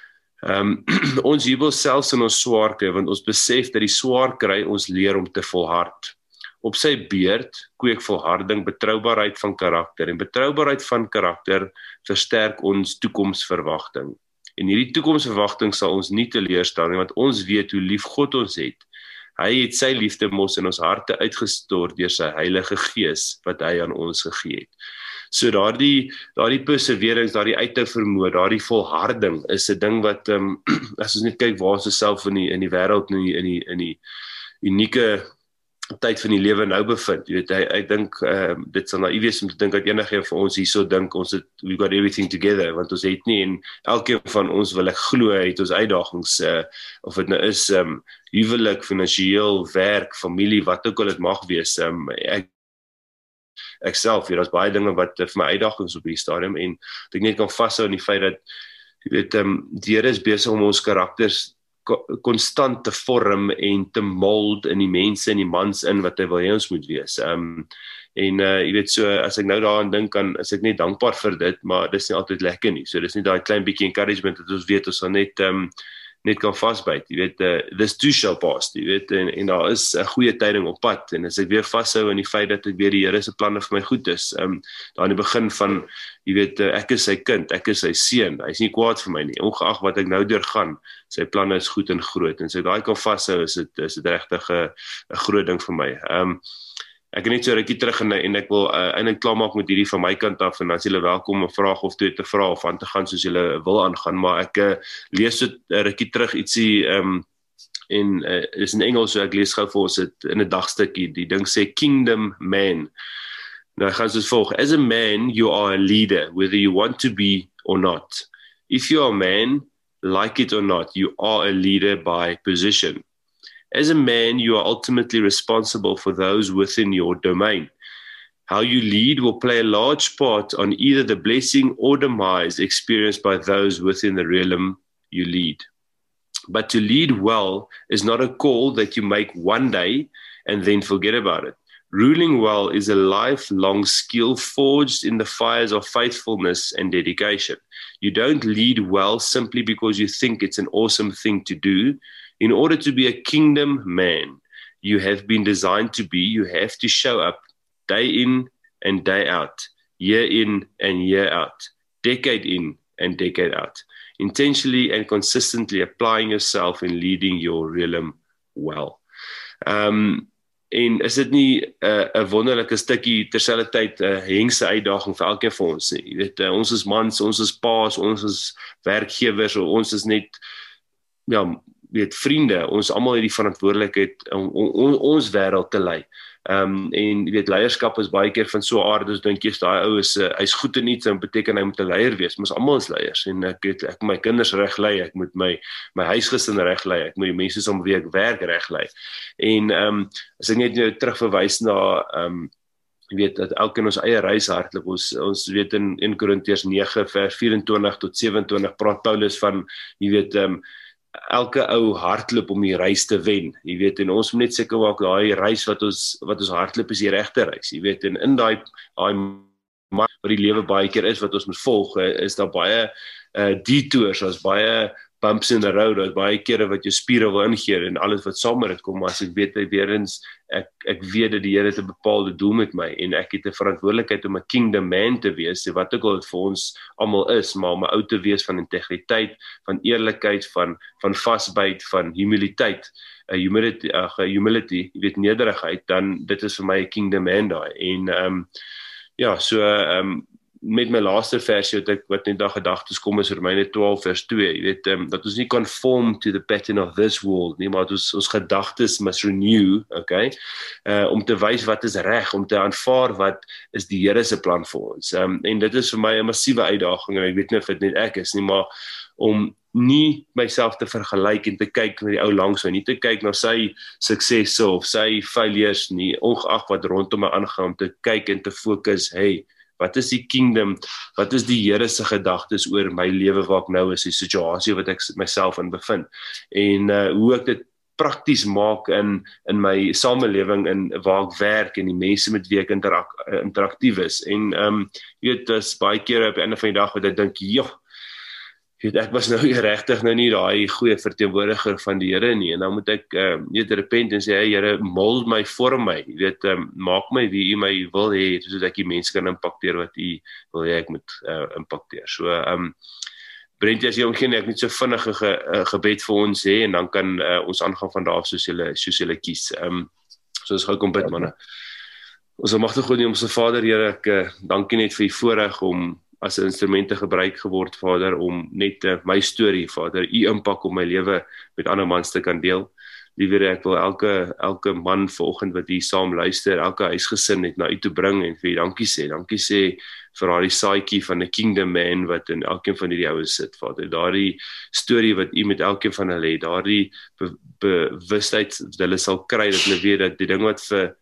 ons jubel selfs in ons swaar kry, want ons besef dat die swaar kry ons leer om te volhard. Op sy beurt kweek volharding betroubaarheid van karakter, en betroubaarheid van karakter versterk ons toekomsverwagting. En hierdie toekomsverwagting sal ons nie teleurstel nie, want ons weet hoe lief God ons het. Hy het sy liefde mos in ons harte uitgestort deur sy Heilige Gees wat hy aan ons gegee het. So daardie perseverance, daardie uithou vermoë, daardie volharding is 'n ding wat as ons net kyk waar ons self in die wêreld, in die unieke tyd van die lewe nou bevind. Jy weet, ek dink dit sal naïef wees om te dink dat enige van ons hierso dink ons het we got everything together, want ons het nie, en elkeen van ons wil ek glo het ons uitdagings, of dit nou is huwelik, finansiëel, werk, familie, wat ook al dit mag wees. Ek self, daar's baie dinge wat vir my uitdagings op hierdie stadium, en dat ek net kan vashou in die feit dat jy weet, die Here is besig om ons karakters konstant te vorm en te mold in die mense en die mans in wat hy wil hê ons moet wees. Jy weet, so as ek nou daaraan dink, is ek net dankbaar vir dit, maar dis nie altyd lekker nie. So dis nie daai klein bietjie encouragement dat ons weet ons sal net net kan vasbyt. Jy weet, this too shall pass, jy weet, en daar is 'n goeie tyding op pad, en as ek weer vashou in die feit dat ek weer die Here se planne vir my goed is, daar in die begin van, jy weet, ek is sy kind, ek is sy seun, hy is nie kwaad vir my nie, ongeag wat ek nou deurgaan, sy planne is goed en groot, en as ek daai kan vashou, is dit regtig 'n groot ding vir my. Ek het net so rukkie terug en ek wil eintlik klaarmaak met hierdie van my kant af, en dan is julle welkom 'n vraag of twee te vra of aan te gaan soos julle wil aangaan, maar ek lees so 'n rukkie terug ietsie is in Engels, so ek lees gou vir ons dit in 'n dagstukkie. Die ding sê Kingdom Man. Nou gaan soos volg: As a man, you are a leader, whether you want to be or not. If you are a man, like it or not, you are a leader by position. As a man, you are ultimately responsible for those within your domain. How you lead will play a large part on either the blessing or demise experienced by those within the realm you lead. But to lead well is not a call that you make one day and then forget about it. Ruling well is a lifelong skill forged in the fires of faithfulness and dedication. You don't lead well simply because you think it's an awesome thing to do. In order to be a kingdom man, you have been designed to be, you have to show up day in and day out, year in and year out, decade in and decade out, intentionally and consistently applying yourself and leading your realm well. En is dit nie 'n wonderlike stukkie terselfdertyd 'n hengse uitdaging vir elkeen van ons nie. Jy weet, ons is mans, ons is paas, ons is werkgewers, ons is net weet vriende, ons almal het die verantwoordelikheid om ons wêreld te lei. En jy weet, leierskap is baie keer van so 'n aard, dus dink jy daai ou hy's goed in iets, dan beteken hy moet 'n leier wees, maar ons almal is leiers, en ek moet my kinders reg lei, ek moet my huisgesin reg lei, ek moet die mense saam wie ek werk reg lei. En as ek net nou terugverwys na jy weet, dat elkeen ons eie reis hardloop, ons weet in 1 Korintiërs 9 vers 24 tot 27 praat Paulus van, jy weet, elke ou hardloop om die reis te wen, jy weet, en ons moet net seker maak daai reis wat ons hardloop is die regte reis, jy weet, en in daai wat die lewe baie keer is wat ons moet volg, is daar baie detours, daar's baie bumps in the road, daar's baie kere wat jou spiere wil ingeer en alles wat saam met dit kom, maar as ek weet weer eens, ek weet dat die Here het 'n bepaalde doel met my, en ek het 'n verantwoordelikheid om 'n kingdom man te wees, wat ook al dit vir ons almal is, maar om 'n ou te wees van integriteit, van eerlikheid, van vasbyt, van humiliteit, humility, jy weet, nederigheid, dan dit is vir my 'n kingdom man daai, en met my laaste versie wat net daar gedagtes kom is Romeine 12 vers 2, jy weet, dat ons nie conform to the pattern of this world nie, maar ons gedagtes must renew, okay, om te wys wat is reg, om te aanvaar wat is die Here se plan vir ons, en dit is vir my 'n massiewe uitdaging, en ek weet nie of dit net ek is nie, maar om nie myself te vergelyk en te kyk na die ou langs my, nie te kyk na sy suksesse of sy failures nie, ongeag wat rondom my aangaan, om te kyk en te fokus, hey, wat is die kingdom, wat is die Here se gedagtes oor my lewe waar ek nou is, die situasie wat ek myself in bevind, en hoe ek dit prakties maak in my samelewing, en waar ek werk, en die mense met wie ek interaktief is, en jy weet, dis baie keer op die einde van die dag wat ek dink, ek was nou regtig nou nie daai goeie verteenwoordiger van die Here nie, en dan moet ek repent en sê, hey Here, mold my, vorm my, jy weet, maak my wie U my wil hê, sodat ek die mense kan impakteer wat U wil hê ek moet impakteer. So, Brent, as jy omgeen, ek net so vinnige gebed vir ons hê, en dan kan ons aangaan van daar soos julle kies. So ons gou kom bid, manne. Ons magtig God, ons Vader, Here, ek dankie net vir die voorreg om as 'n instrumente gebruik geword, Vader, om net my storie, Vader, U impak op my lewe met ander mans te kan deel. Liewer, ek wil elke man vanoggend wat hier saam luister, elke huisgesin net na U toe bring en vir U dankie sê vir daardie saadjie van 'n kingdom man wat in elkeen van hierdie oues sit, Vader, daardie storie wat U met elkeen van hulle het, daardie bewustheid wat hulle sal kry, dat hulle weet dat die ding wat vir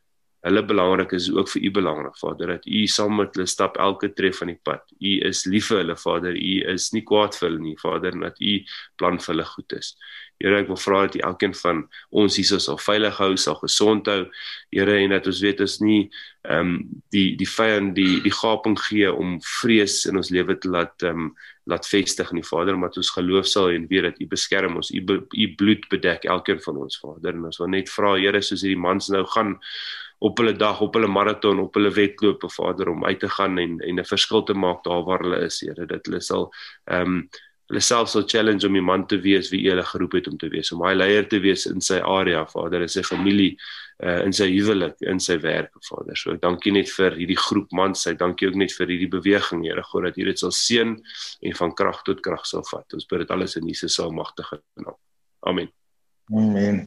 hulle belangrik is ook vir U belangrik, Vader, dat U saam met hulle stap elke tree van die pad. U is lief vir hulle, Vader, U is nie kwaad vir hulle nie, Vader, en dat U plan vir hulle goed is. Here, ek wil vra dat U elkeen van ons hier sal veilig hou, sal gesond hou, Here, en dat ons weet ons nie die vyand die gaping gee om vrees in ons lewe te laat vestig nie, Vader, maar ons geloof sal en weet dat U beskerm ons, U bloed bedek elkeen van ons, Vader, en ons wil net vra, Here, soos hierdie mans nou gaan op hulle dag, op hulle marathon, op hulle wedloop, Vader, om uit te gaan en 'n verskil te maak daar waar hulle is, Here, dat hulle sal hulle self sal challenge om die man te wees wie U hulle geroep het om te wees, om hy leier te wees in sy area, Vader, in sy familie, in sy huwelik, in sy werk, Vader. So ek dank U net vir hierdie groep mans, ek dank U ook net vir hierdie beweging, Here, God, dat U dit sal seën en van krag tot krag sal vat. Ons bid dit alles in Jesus se almagtige naam. Amen. Amen.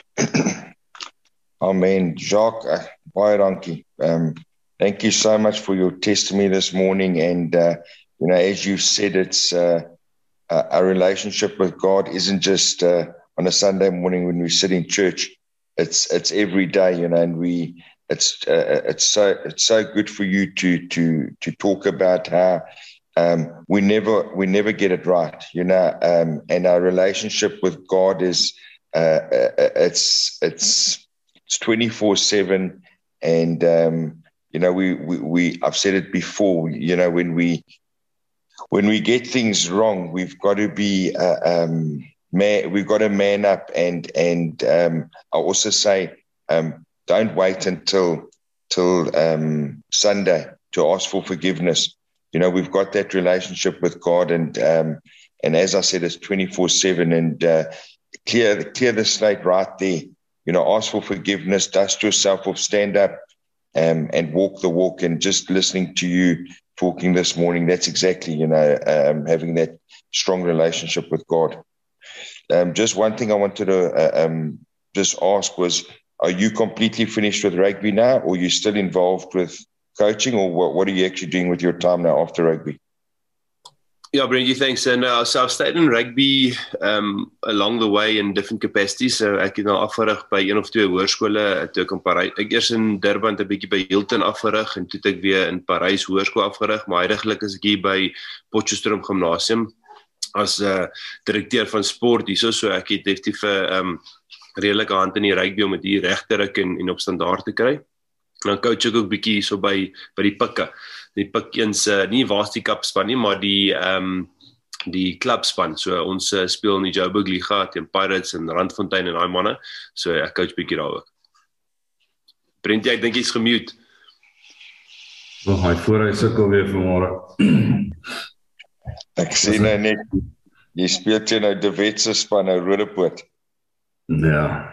Amen. Jacques, baie dankie. Thank you so much for your testimony this morning, and as you said, it's our relationship with God isn't just on a Sunday morning when we sit in church. It's every day, and it's so good for you to talk about how we never get it right, and our relationship with God is it's 24/7, and I've said it before, when we get things wrong, we've got to be we've got to man up, and I also say don't wait until Sunday to ask for forgiveness. We've got that relationship with God, and as I said, it's 24/7, and clear the slate right there. Ask for forgiveness, dust yourself off, stand up, and walk the walk. And just listening to you talking this morning, that's exactly, having that strong relationship with God. Just one thing I wanted to just ask was, are you completely finished with rugby now, or are you still involved with coaching, or what are you actually doing with your time now after rugby? Yeah, Brendan, thanks. And so I've stayed in rugby along the way in different capacities. So ek het nou afgerig by 1 of 2 hoërskole, toe ek in Parys, ek eers in Durban 'n bietjie by Hilton afgerig, en toe ek weer in Parys hoërskool afgerig, maar heidaglik is ek hier by Potchefstroom Gimnasium as direkteur van sport hierso, so ek het definitief redelike hand in die rugby om dit hier reg te ruk en op standaard te kry. En dan coach ek ook bietjie so by die Pikke. Die Pikkeens, nie Varsity Cup span nie, maar die klubspan. So ons speel in die Joburg Liga teen Pirates en Randfontein en daai manne. So ek coach bietjie daar ook. Brentie, ek dink jy's gemute. Hy voor hy sukkel weer vanmôre. Ek sien nou net, jy speel teen nou De Wet se span, nou Rodepoort. Ja.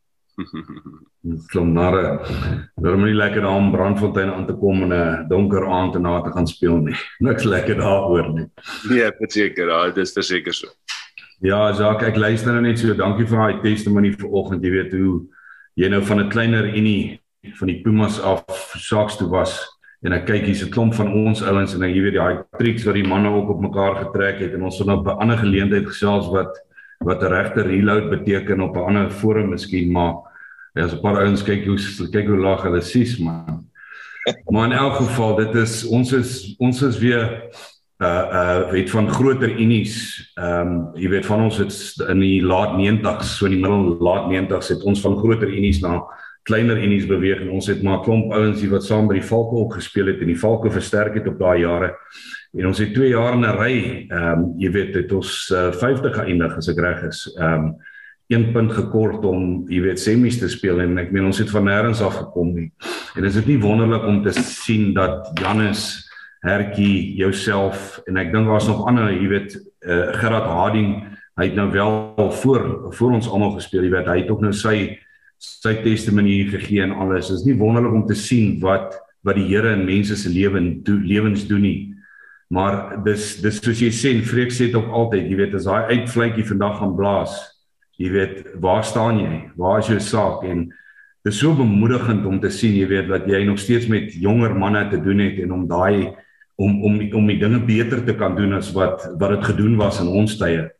Klom nare. Daarom nie lekker daar om Randfontein aan te kom in 'n donker aand en na te gaan speel nie. Niks lekker daaroor nie. Ja, verseker, dit is verseker so. Ja, Jacques, ek luister nou net so. Dankie vir daai testimonie vanoggend. Jy weet hoe jy nou van 'n kleiner unie van die Pumas af Sharks toe was. En ek kyk hier's 'n klomp van ons ouens, en jy weet daai tricks wat die manne ook op mekaar getrek het, en ons het op 'n ander geleentheid gesels wat 'n regte reload beteken op 'n ander forum miskien, maar as 'n paar ouens kyk hoe lag hulle sies, man. Maar in elk geval, ons is weer weet van groter unies. Jy weet van ons het in die laat 90s, so in die middel laat 90s het ons van groter unies na kleiner unies beweeg, en ons het maar 'n klomp ouens wat saam by die Valke ook gespeel het en die Valke versterk het op daai jare. En ons het 2 jaar in 'n ry, jy weet, het ons 50 geëindig as ek reg is. 1 punt gekort om, jy weet, semies te speel, en ek meen ons het van nêrens af gekom nie. En is dit nie wonderlik om te sien dat Janus, Hertjie, jouself, en ek dink daar's nog ander, jy weet, Gerard Harding, hy het nou wel voor ons almal gespeel, jy weet, hy het ook nou sy testimonie gegee en alles. Is nie wonderlik om te sien wat die Here in mense se lewens doen nie. Maar dis soos jy sê, Freek sê dit ook altyd, jy weet, as daai uitvletjie vandag gaan blaas, jy weet, waar staan jy? Waar is jou saak? En dit is so bemoedigend om te sien, jy weet, dat jy nog steeds met jonger manne te doen het, en om die dinge beter te kan doen as wat dit gedoen was in ons tye.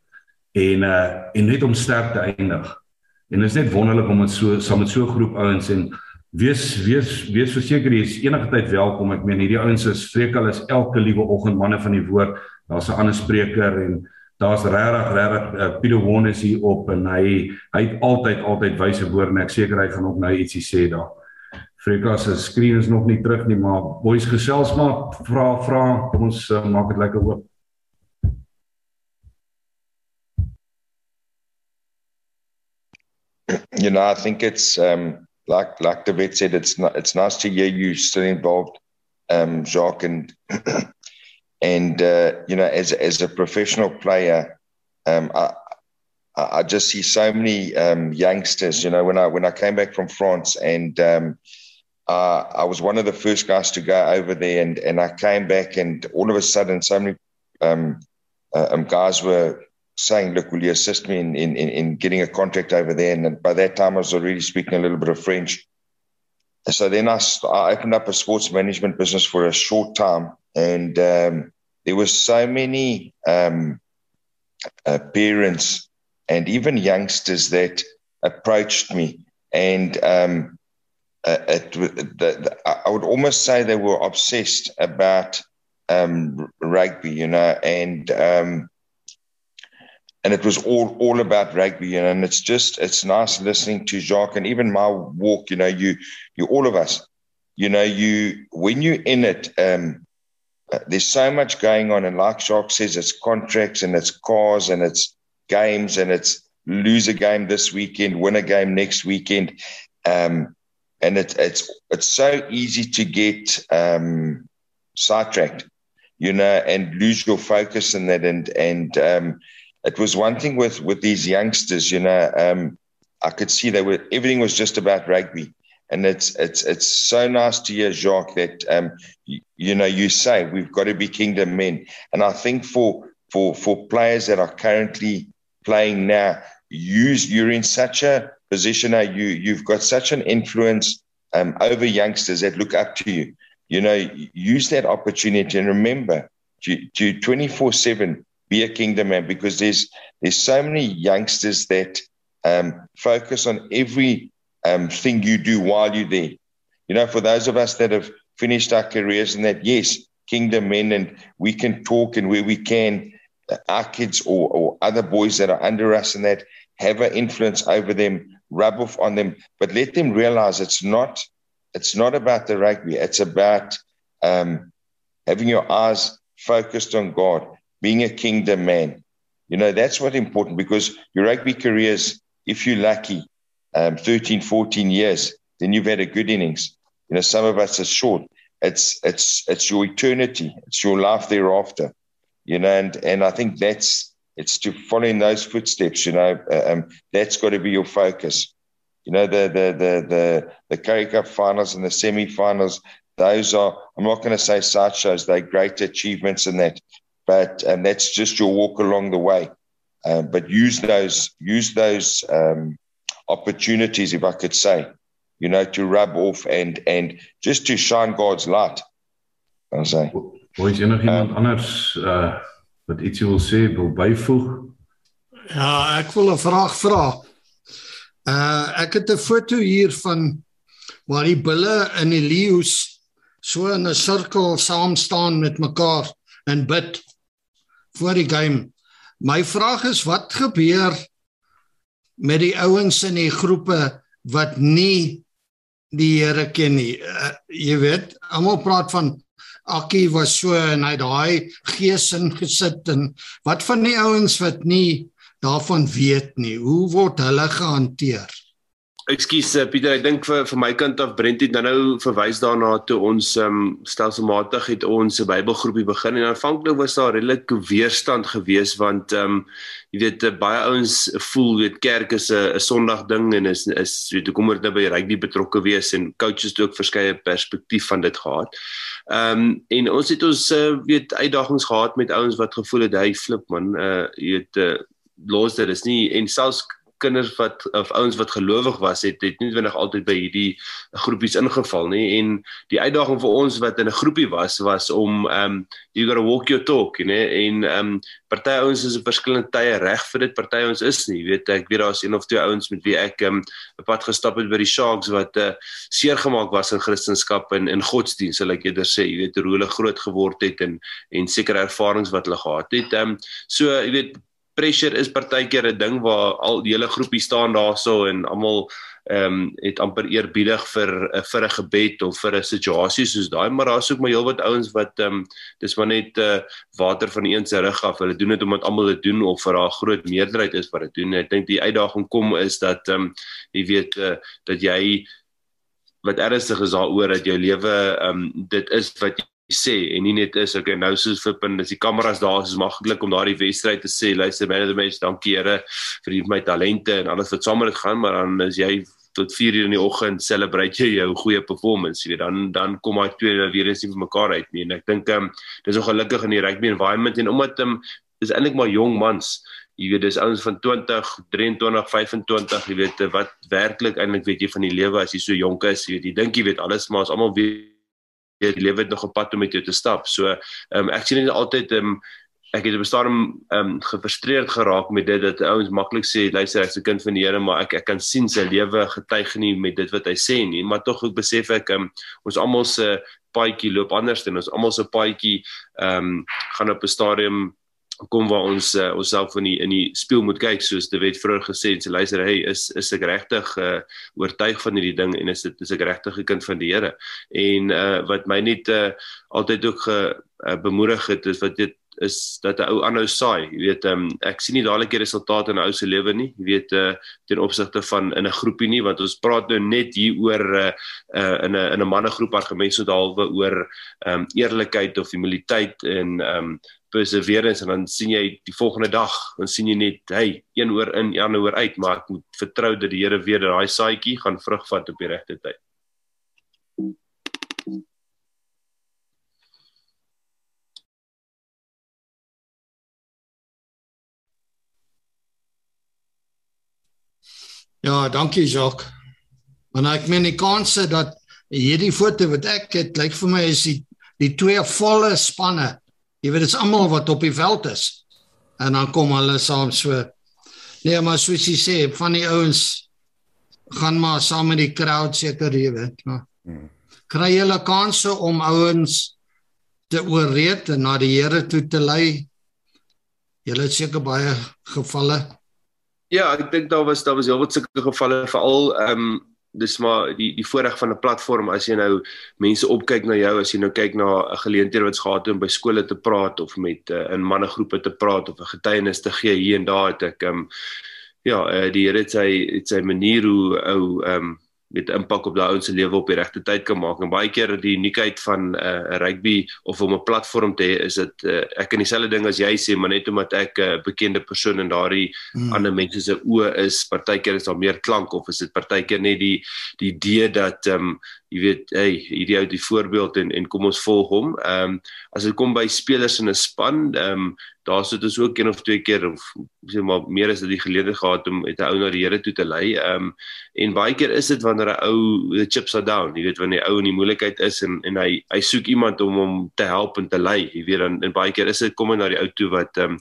En net om sterk te eindig. En dit is net wonderlik om saam met so 'n groep ouens, en wees verseker jy is enige tyd welkom. Ek meen hierdie ouens is Freekal is elke liewe oggend manne van die woord. Daar's 'n ander spreker en daar's regtig Pieter Won is hier op en hy het altyd wyse woorde en ek seker hy gaan ook nou ietsie sê daar. Freekal se skreen is nog nie terug nie, maar boys gesels maar vra kom ons maak dit lekker oop. You know, I think it's like the vet said, it's nice to hear you still involved, Jacques, and and you know, as a professional player, I just see so many youngsters. You know, when I came back from France, and I was one of the first guys to go over there, and I came back, and all of a sudden, so many guys were saying, look, will you assist me in getting a contract over there? And by that time, I was already speaking a little bit of French. So then I opened up a sports management business for a short time. And there were so many parents and even youngsters that approached me. And I would almost say they were obsessed about rugby, you know, and it was all about rugby, you know, and it's nice listening to Jacques and even my walk, you know, you all of us, you know, when you're in it, there's so much going on. And like Jacques says, it's contracts and it's cars and it's games and it's lose a game this weekend, win a game next weekend. And it's so easy to get sidetracked, you know, and lose your focus in that. And it was one thing with these youngsters, you know, I could see everything was just about rugby. And it's so nice to hear, Jacques, that, you know, you say we've got to be kingdom men. And I think for players that are currently playing now, you're in such a position now, you've got such an influence over youngsters that look up to you. You know, use that opportunity and remember to 24/7 be a kingdom man, because there's so many youngsters that focus on every thing you do while you're there. You know, for those of us that have finished our careers and that, yes, kingdom men, and we can talk and where we can, our kids or other boys that are under us and that have an influence over them, rub off on them, but let them realize it's not about the rugby. It's about having your eyes focused on God, being a kingdom man. You know, that's what's important, because your rugby careers, if you're lucky, 13, 14 years, then you've had a good innings. You know, some of us are short. It's your eternity. It's your life thereafter. You know, and I think it's to follow in those footsteps. You know, that's got to be your focus. You know, the Currie Cup finals and the semi-finals, those are, I'm not going to say sideshows, they're great achievements in that, but that's just your walk along the way. But use those opportunities, if I could say, you know, to rub off and just to shine God's light, I'll say. Is enigiemand anders wat ietsie wil sê, wil byvoeg? Ja, ek wil 'n vraag vra. Ek het 'n foto hier van waar die bulle en die leeu's so in 'n sirkel saam staan met mekaar en bid voor die game. My vraag is, wat gebeur met die ouens in die groepe wat nie die Here ken nie? Jy weet, almal praat van Akkie was so en hy daai gees ingesit, en wat van die ouens wat nie daarvan weet nie, hoe word hulle gehanteer? Ekskuus Pieter, ek dink vir my kant af, Brent het nou verwys daarna toe ons stelselmatig het ons Bybelgroepie begin, en aanvanklik was daar redelik weerstand gewees, want jy weet, baie ouens voel, weet, kerk is 'n Sondag ding, en is weet, kom nou by rugby betrokke wees, en coaches het ook verskeie perspektief van dit gehad. En ons het weet, uitdagings gehad met ouens wat gevoel het, hy flip man, jy weet, los dit is nie, en selfs kinders of ouens wat gelowig was, het nie noodwendig altyd by hierdie groepies ingeval nie. En die uitdaging vir ons wat in 'n groepie was om you gotta walk your talk, en party ouens is op verskillende tye reg vir dit, party ouens is nie. Ek weet daar's een of twee ouens met wie ek 'n pad gestap het by die Sharks wat seer gemaak was in Christendom en in godsdienst, sal ek eerder sê, hoe hulle groot geword het en sekere ervarings wat hulle gehad het. So, pressure is partykeer 'n ding waar al die hele groepie staan daarso en almal het amper eerbiedig vir 'n gebed of vir 'n situasie soos daai, maar daar's ook maar heelwat ouens wat dis maar net water van die een se rug af. Hulle doen dit omdat almal dit doen of vir 'n groot meerderheid is wat dit doen. Ek dink die uitdaging kom is dat dat jy wat ernstig is daaroor dat jou lewe dit is wat jy sê en nie net is okay, nou soos flippend as die kameras daar is maklik om daardie wedstryd te sê, luister man of the match, dankie Here vir my talente en alles wat saam met dit gaan, maar dan is jy tot 4 uur in die oggend celebrate jy jou goeie performance, dan kom hy twee weer eens nie vir mekaar uit nie. En ek dink dis ongelukkig in die rugby environment en omdat dis eintlik maar jong mans. Dis ouens van 20, 23, 25, wat werklik eintlik weet jy van die lewe as jy so jonk is, jy dink jy weet alles, maar as almal weet die lewe het nog 'n pad om met jou te stap. So ek sien dit altyd ek het op 'n stadium gefrustreerd geraak met dit dat ouens maklik sê luister ek's 'n kind van die Here, maar ek kan sien sy lewe getuig nie met dit wat hy sê nie, maar tog ek besef ek ons almal se paadjie loop anders en ons almal se paadjie gaan op 'n stadium kom waar ons onsself in die spieël moet kyk, soos die wet vroeër gesê het, luister, hey, is ek regtig oortuig van hierdie ding en is ek regtig 'n kind van die Here? En wat my net altyd ook bemoedig het, is dat 'n ou aanhou saai. Ek sien nie dadelik die resultate in 'n ou se lewe nie, ten opsigte van in 'n groepie nie, want ons praat nou net hier oor in 'n mannegroep argument so halwe oor eerlikheid of humiliteit en perseverance, en dan sien jy die volgende dag, dan sien jy net, hey, een oor in, ander oor uit, maar ek moet vertrou dat die Here weer daai saadjie gaan vrug vat op die regte tyd. Ja, dankie Jacques. Want ek meen die kanse dat hierdie foto wat ek het, lyk vir my is die twee volle spanne. Jy weet, dit is almal wat op die veld is. En dan kom hulle saam so. Nee, maar soos jy sê, van die ouens gaan maar saam met die crowd seker, jy weet. Maar kry julle kanse om ouens te oorreed en na die Here toe te lei? Julle het seker baie gevalle. Ja, ek dink daar was heel wat sulke gevalle, veral dis maar die voorreg van 'n platform, as jy nou mense opkyk na jou, as jy nou kyk na 'n geleentheid wat gehad het om by skole te praat of met in mannegroepe te praat of 'n getuienis te gee hier en daar, het ek die Here het sy manier hoe ou met impak op daai ouens se lewe op die regte tyd kan maak. En baie keer die uniekheid van rugby of om 'n platform te hê is dit ek kan dieselfde ding as jy sê, maar net omdat ek 'n bekende persoon in daardie ander mense se oë is, partykeer is daar meer klank, of is dit partykeer net die idee dat jy weet, hey, hierdie ou die voorbeeld en kom ons volg hom. As dit kom by spelers in 'n span, daar sit ons ook een of twee keer, of sê maar meer as dit die geleentheid gehad om met 'n ou na die Here toe te lei. En baie keer is dit wanneer 'n ou the chips are down, jy weet, wanneer die ou in die moeilikheid is en hy soek iemand om hom te help en te lei, jy weet, en baie keer is dit kom na die ou toe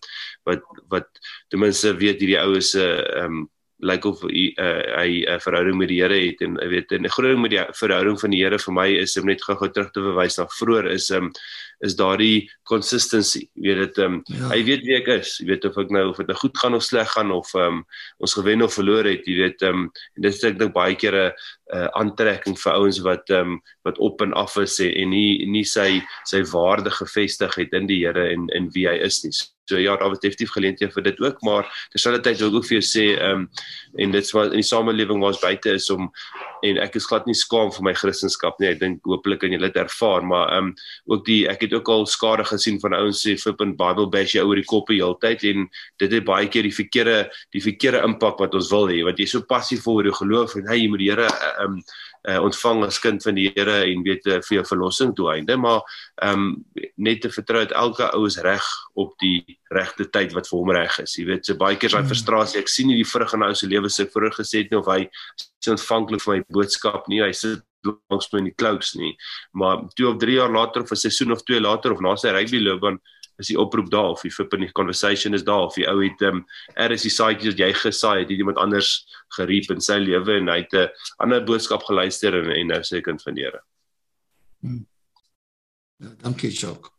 wat ten minste weet hierdie ou is lyk of hy 'n verhouding met die Here het, en jy weet, 'n groot ding met die verhouding van die Here vir my is om net gou terug te verwys na vroeër is daardie consistency, jy weet dit, hy weet wie ek is, jy weet of dit nou goed gaan of sleg gaan, of ons gewen of verloor het, jy weet, en dit is ek dink baie keer 'n aantrekking vir ouens wat op en af is en nie sy waarde gevestig het in die Here en wie hy is nie. So ja, daar was definitief geleenthede vir dit ook, maar terselfdertyd wil ek ook vir jou sê, en dit is wat in die samelewing waar ons buite is, om en ek is glad nie skaam vir my Christendom nie. Ek dink hopelik kan julle dit ervaar, maar ek het ook al skade gesien van ouens sê flippin Bible bash jy oor die koppe heeltyd en dit het baie keer die verkeerde impak wat ons wil hê, want jy is so passief oor jou geloof en jy moet die Here ontvang as kind van die Here en weet vir jou verlossing toeëinde, maar net te vertrou dat elke ou is reg op die regte tyd wat vir hom reg is. Jy weet, so baie keer is daai frustrasie, ek sien nie die vrug in ou se lewe se vroeër gesê het nie, of hy is ontvanklik vir my boodskap nie, hy sit langs my in die clouds nie, maar 2 of 3 jaar later, of 'n seisoen of 2 later, of na sy rugbyloopbaan, is die oproep daar, of die flippende conversation is daar, of die ou het is die saadjies wat jy gesaai het, iemand anders geriep in sy lewe, en hy het 'n ander boodskap geluister, en nou sê kind van die Here. Ja, dankie, Jacques.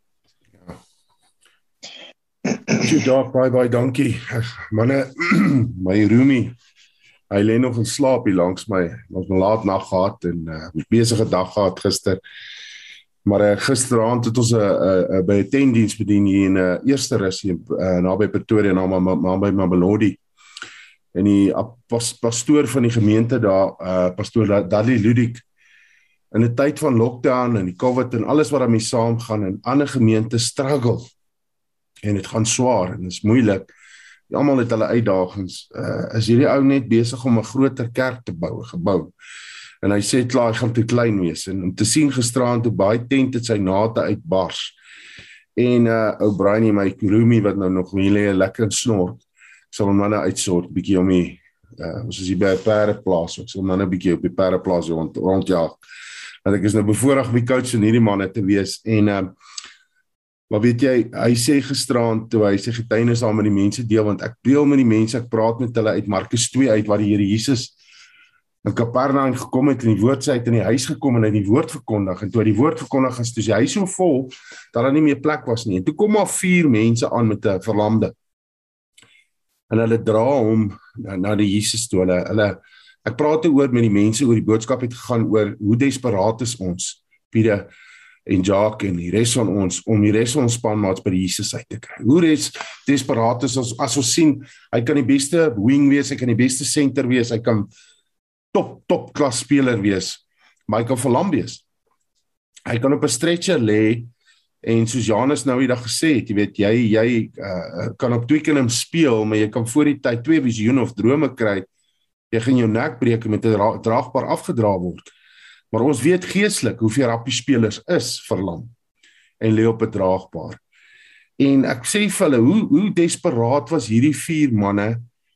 Jacques, baie dankie. Manne, my roomie, hy lê nog in slaap hier langs my. Ons het 'n laat nag gehad en 'n besige dag gehad gister. Maar gisteraand het ons by 'n tentdiens bedien hier in Eerste Rus naby Pretoria, naby Mamelodi. En die pastoor van die gemeente daar, pastoor Dudley Ludik, in 'n tyd van lockdown en die COVID en alles wat daarmee saamgaan, en ander gemeente struggle. En dit gaan swaar en dit is moeilik. Almal het hulle uitdagings. Is hierdie ou net besig om 'n groter kerk te gebou. En hy sê klaar, hy gaan te klein wees. En om te sien gisteraand hoe baie tent het sy nate uitbars. En ou Brian, my roomie wat nou nog lê lekker snor. Ek sal hom nou uitsort, bietjie om die ons is hier by 'n perdeplaas. Ek sal hom nou 'n bietjie op die perdeplaas rondjaag. Want ek is nou bevoorreg op die couch en hierdie manne te wees. En maar weet jy, hy sê gisteraand toe hy sy getuienis daar met die mense deel, want ek deel met die mense, ek praat met hulle uit Markus 2 uit, waar die Here Jesus in Kapernaum gekom het en die woord sê, hy het in die huis gekom en hy die woord verkondig, en toe hy die woord verkondig is, toe die huis so vol, dat daar nie meer plek was nie, en toe kom maar 4 mense aan met 'n verlamde, en hulle dra hom na die Jesus toe, ek praat oor met die mense, oor die boodskap het gegaan, oor hoe desperaat is ons, Pieter, en Jacques en die res van ons, om die res van ons spanmaats by die Jesus uit te kry. Hoe desperaat is ons, as ons sien, hy kan die beste wing wees, hy kan die beste center wees, hy kan top klas speler wees, maar hy kan verlam wees. Hy kan op 'n stretcher lê, en soos Janus nou die dag gesê het, jy weet, jy kan op Twickenham speel, maar jy kan voor die tyd 2 visioene of drome kry, jy gaan jou nek breek en met 'n draagbaar afgedra word. Maar ons weet geestelik hoeveel rugbyspelers is verlam en lê op 'n draagbaar. En ek sê vir hulle, hoe desperaat was hierdie 4 manne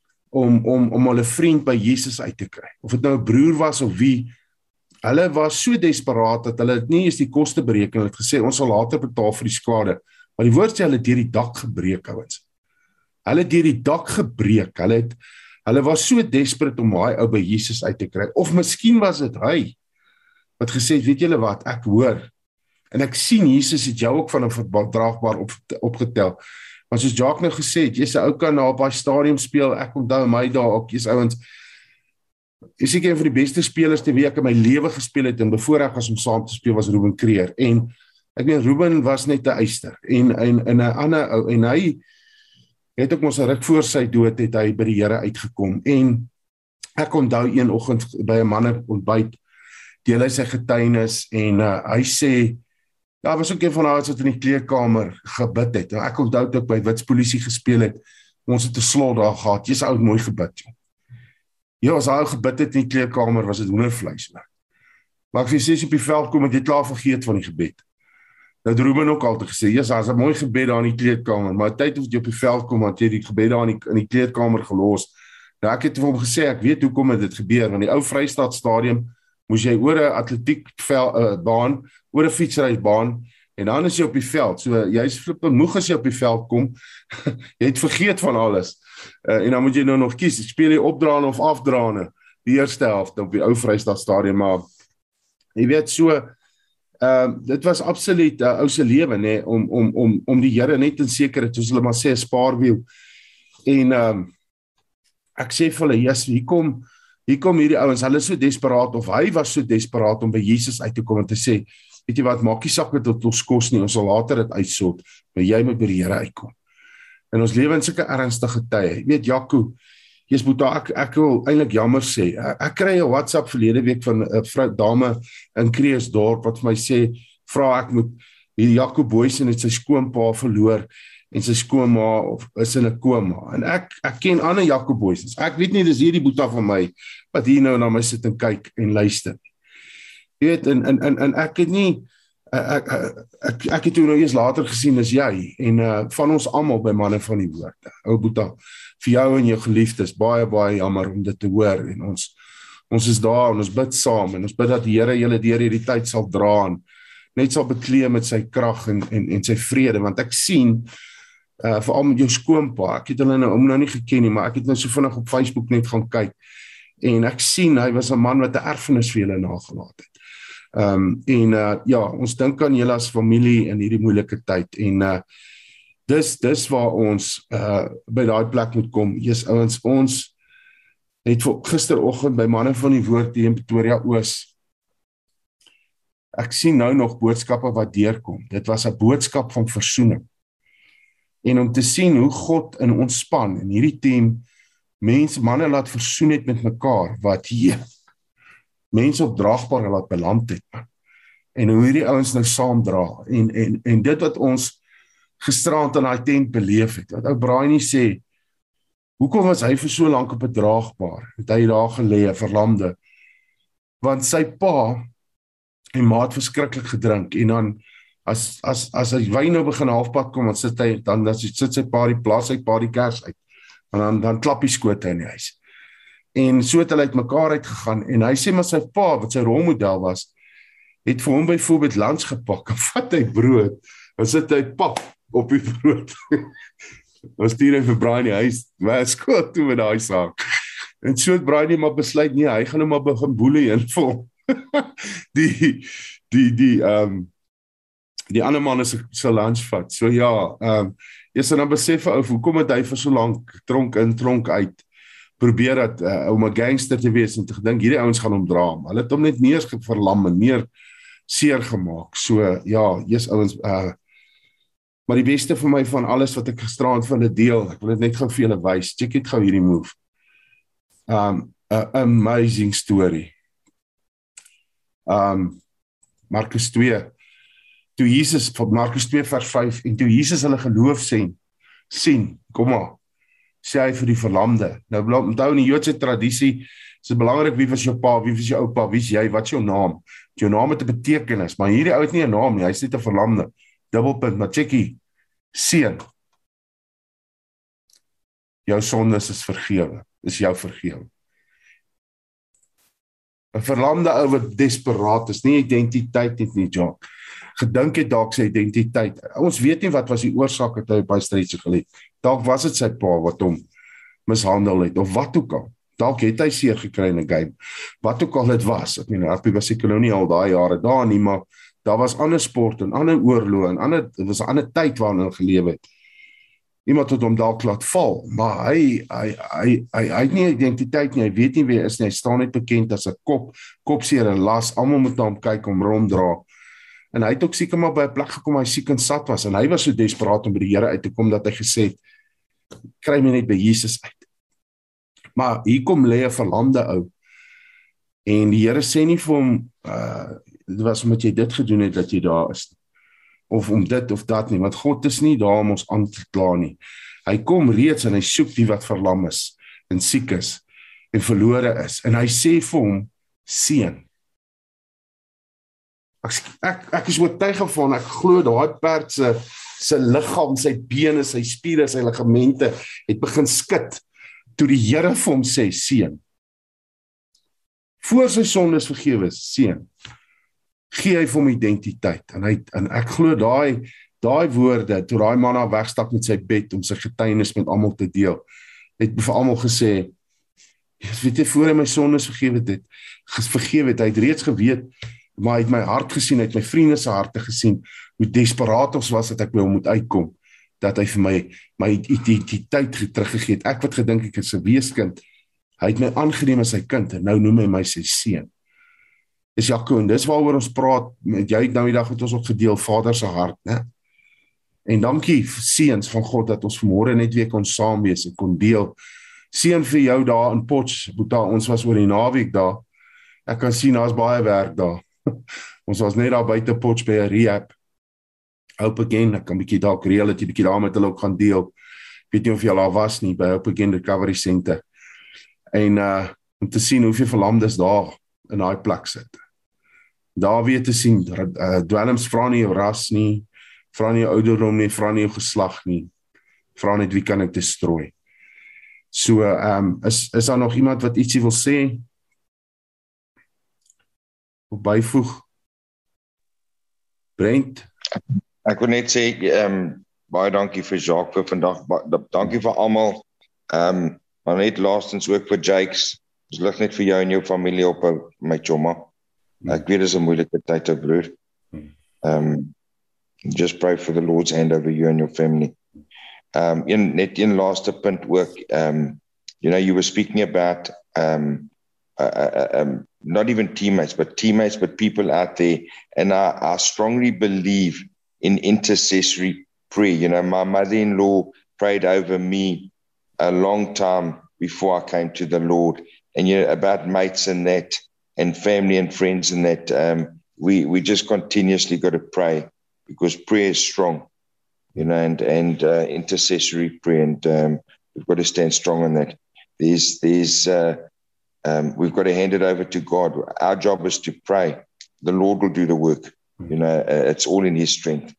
om hulle vriend by Jesus uit te kry. Of dit nou 'n broer was of wie, hulle was so desperaat dat hulle dit nie eens die koste bereken, hulle het gesê ons sal later betaal vir die skade. Maar die woord sê hulle het deur die dak gebreek, ouens. Hulle het deur die dak gebreek. Hulle was so desperate om daai ou by Jesus uit te kry. Of miskien was dit hy wat gesê het, weet julle wat, ek hoor, en ek sien Jesus het jou ook van 'n verdraagbaar opgetel, maar soos Jacques nou gesê het, jy's 'n ou kan na op daai stadium speel, ek onthou my daar ook, jy's ouens, is ek een van die beste spelers te wie ek in my lewe gespeel het, en bevoorreg was om saam te speel, was Ruben Creer, en ek meen, Ruben was net 'n eyster, en 'n ander ou, en hy het ook ons 'n ruk voor sy dood, het hy by die Here uitgekom, en ek onthou een oggend by 'n manne ontbyt, deel hy sy getuienis, en hy sê, daar was ook een van ons wat in die kleedkamer gebid het, ek onthou toe ek by Witspolisie gespeel het, ons het 'n slot daar gehad, jy's ou mooi gebid, ja, as hy ou gebid het in die kleedkamer, was dit hoendervleis, maar ek vir sê op die veld kom, het jy klaar vergeet van die gebed, nou Ruben ook altyd gesê, ja, as 'n mooi gebed daar in die kleedkamer, maar tyd of jy op die veld kom, want jy die gebed daar in die kleedkamer gelos, nou ek het vir hom gesê, ek weet hoekom het dit gebeur, want die ou Vrystaat stadium, moes jy oor 'n atletiekbaan, oor 'n fietsrybaan, en dan is jy op die veld, so jy is flippe moeg as jy op die veld kom, jy het vergeet van alles, en dan moet jy nou nog kies, speel jy opdraande of afdraande, die eerste helft op die ou Vrystaat stadium, maar jy weet so, dit was absoluut ou se lewe, nee, om die Here net in sekerheid, soos hulle maar sê, 'n spaarwiel, en ek sê vir hulle, yes, hier kom hierdie ouens, hulle is so desperaat, of hy was so desperaat om by Jesus uit te kom en te sê, weet jy wat, maak nie saak wat ons kos nie, ons sal later dit uitsort, maar jy moet by die Here uitkom. En ons lewe in sulke ernstige tye, weet Jaco, Jesus Boeta, ek wil eintlik jammer sê. Ek kry 'n WhatsApp verlede week van 'n vrou dame in Kreeusdorp wat vir my sê, vra ek moet hier Jaco Booysen het sy skoonpa verloor en sy skoonma is in 'n koma. En ek ken ander Jaco Booysens. Ek weet nie dis hierdie Boeta van my wat hier nou na my sit en kyk en luister. Jy weet en ek het nie ek het toe nou eers later gesien as jy en van ons almal by manne van die woord. Ou Boeta, vir jou en jou geliefdes baie jammer om dit te hoor en ons is daar en ons bid saam en ons bid dat die Here julle deur hierdie tyd sal dra en net sal bekleed met sy krag en sy vrede, want ek sien veral met jou skoonpa, ek het hulle nou nie geken nie, maar ek het nou so vinnig op Facebook net gaan kyk en ek sien hy was 'n man wat 'n erfenis vir julle nagelaat het. Ja, ons dink aan julle as familie in hierdie moeilike tyd en dis waar ons by daai plek moet kom. Jesus ouens, ons het gisteroggend by manne van die woord hier in Pretoria Oos. Ek sien nou nog boodskappe wat deurkom. Dit was 'n boodskap van versoening. En om te sien hoe God in ons span en hierdie team manne laat versoen het met mekaar wat hier mense op draagbaar laat beland het. En hoe hierdie ouens nou saam dra en dit wat ons gisterand in daai tent beleef het. Wat ou Braai nie sê, hoekom was hy vir so lank op 'n draagbaar? Het hy daar gelê, verlamde? Want sy pa en ma het verskriklik gedrink en dan as hy wyn nou begin halfpad kom, dan sit sy pa die plas uit, pa die kers uit. En dan klap die skote in die huis. En so het hulle uit mekaar uitgegaan en hy sê maar sy pa wat sy rolmodel was, het vir hom byvoorbeeld lunch gepak en vat hy brood, en sit hy pap op die brood. Dan stuur hy vir Braai in die huis, maar skoot toe met daai saak. En so het Braai nie maar besluit nie, hy gaan nou maar begin boelie invul. Die ander man is sy lunch vat. So ja, jy sal dan besef hoekom het hy vir so lank tronk in, tronk uit probeer dat om 'n gangster te wees en te gedink hierdie ouens gaan hom dra. Hulle het hom net meer verlam en meer seer gemaak. So ja, Jesus ouens, maar die beste vir my van alles wat ek gisterand vir hulle deel, ek wil dit net gou vir julle wys. Check dit gou hierdie move. Amazing story. Markus 2. Toe Jesus, van Markus 2 vers 5, en toe Jesus hulle geloof sien, kom maar, sê hy vir die verlamde. Nou onthou in die Joodse tradisie, is dit belangrik wie was jou pa, wie was jou oupa, wie is jy, wat is jou naam? Jou naam het 'n betekenis, maar hierdie ou het nie 'n naam nie, hy is net 'n verlamde. Dubbelpunt, maar checkie, seun. Jou sondes is vergewe, is jou vergewe. 'n verlamde ou wat desperaat is, nie identiteit het nie, Jock. Gedink het dalk sy identiteit. Ons weet nie wat was die oorsaak dat hy op hy stretcher gelê. Dalk was dit sy pa wat hom mishandel het, of wat ook al. Dalk het hy seer gekry in 'n game. Wat ook al dit was. Ek meen, rugby was seker nou nie al daai jare daar nie, maar daar was ander sport en ander oorloë en dit was 'n ander tyd waarin hulle geleef het. Iemand het hom dalk laat val, maar hy het nie identiteit nie, hy weet nie wie hy is nie, hy staan net bekend as 'n kopseer en las, almal moet na hom kyk om ronddra. En hy het ook seker maar by 'n plek gekom, hy siek en sat was, en hy was so desperaat om by die Here uit te kom, dat hy gesê het, kry my net by Jesus uit. Maar hier kom lê 'n verlamde ou, en die Here sê nie vir hom, dit was omdat jy dit gedoen het, dat jy daar is, of om dit of dat nie, want God is nie daar om ons aan te kla nie. Hy kom reeds en hy soek die wat verlam is, en siek is, en verlore is, en hy sê vir hom, seun. Ek is oortuig van, ek glo daai perd se liggaam, sy bene, sy spiere, sy ligamente het begin skud toe die Here vir hom sê, seun. Voor sy sondes vergewe is, seun. Gee hy vir hom identiteit. En ek glo daai woorde toe daai man wegstap met sy bed om sy getuienis met almal te deel, het vir almal gesê, weet jy, voor hy my sondes vergewe het, hy het reeds geweet, maar hy het my hart gesien, hy het my vriende se harte gesien, hoe desperaat ons was dat ek by hom moet uitkom, dat hy vir my identiteit teruggegee het. Ek wat gedink ek is 'n weeskind, hy het my aangeneem as sy kind, en nou noem hy my sy seun. Dis Jaco, en dis waaroor ons praat, met jy nou die dag het ons ook gedeel, Vader se hart, né? En dankie seuns van God, dat ons vanmôre net weer kon saam wees, en kon deel, Seën vir jou daar in Potch, Boeta, ons was oor die naweek daar. Ek kan sien, daar's baie werk daar. Ons was net daar buite Potch by 'n rehab. Hope Again, ek kan bietjie dalk reël dat jy bietjie daar met hulle ook gaan deel. Ek weet nie of jy al daar was nie, by Hope Again Recovery Center. En om te sien hoeveel verlamdes daar in daai plek sit. Daar weer te sien, dwelms vra nie jou ras nie, vra nie jou ouderdom nie, vra nie jou geslag nie, vra net wie kan ek destrooi. So, is daar nog iemand wat ietsie wil sê? Of byvoeg? Brent? Ek wil net sê, baie dankie vir Jacques vir vandag, dankie vir almal, maar net laastens ook vir Jakes, ons lig net vir jou en jou familie op, my chomma. Ek weet dit is 'n moeilike tyd, ou broer. Just pray for the Lord's hand over you and your family. Net een laaste punt ook, you know, you were speaking about not even teammates, but people out there, and I strongly believe in intercessory prayer. You know, my mother-in-law prayed over me a long time before I came to the Lord, and you know, about mates and that, and family and friends and that, we just continuously got to pray, because prayer is strong, you know, and intercessory prayer, and we've got to stand strong on that. We've got to hand it over to God. Our job is to pray. The Lord will do the work. You know, it's all in His strength.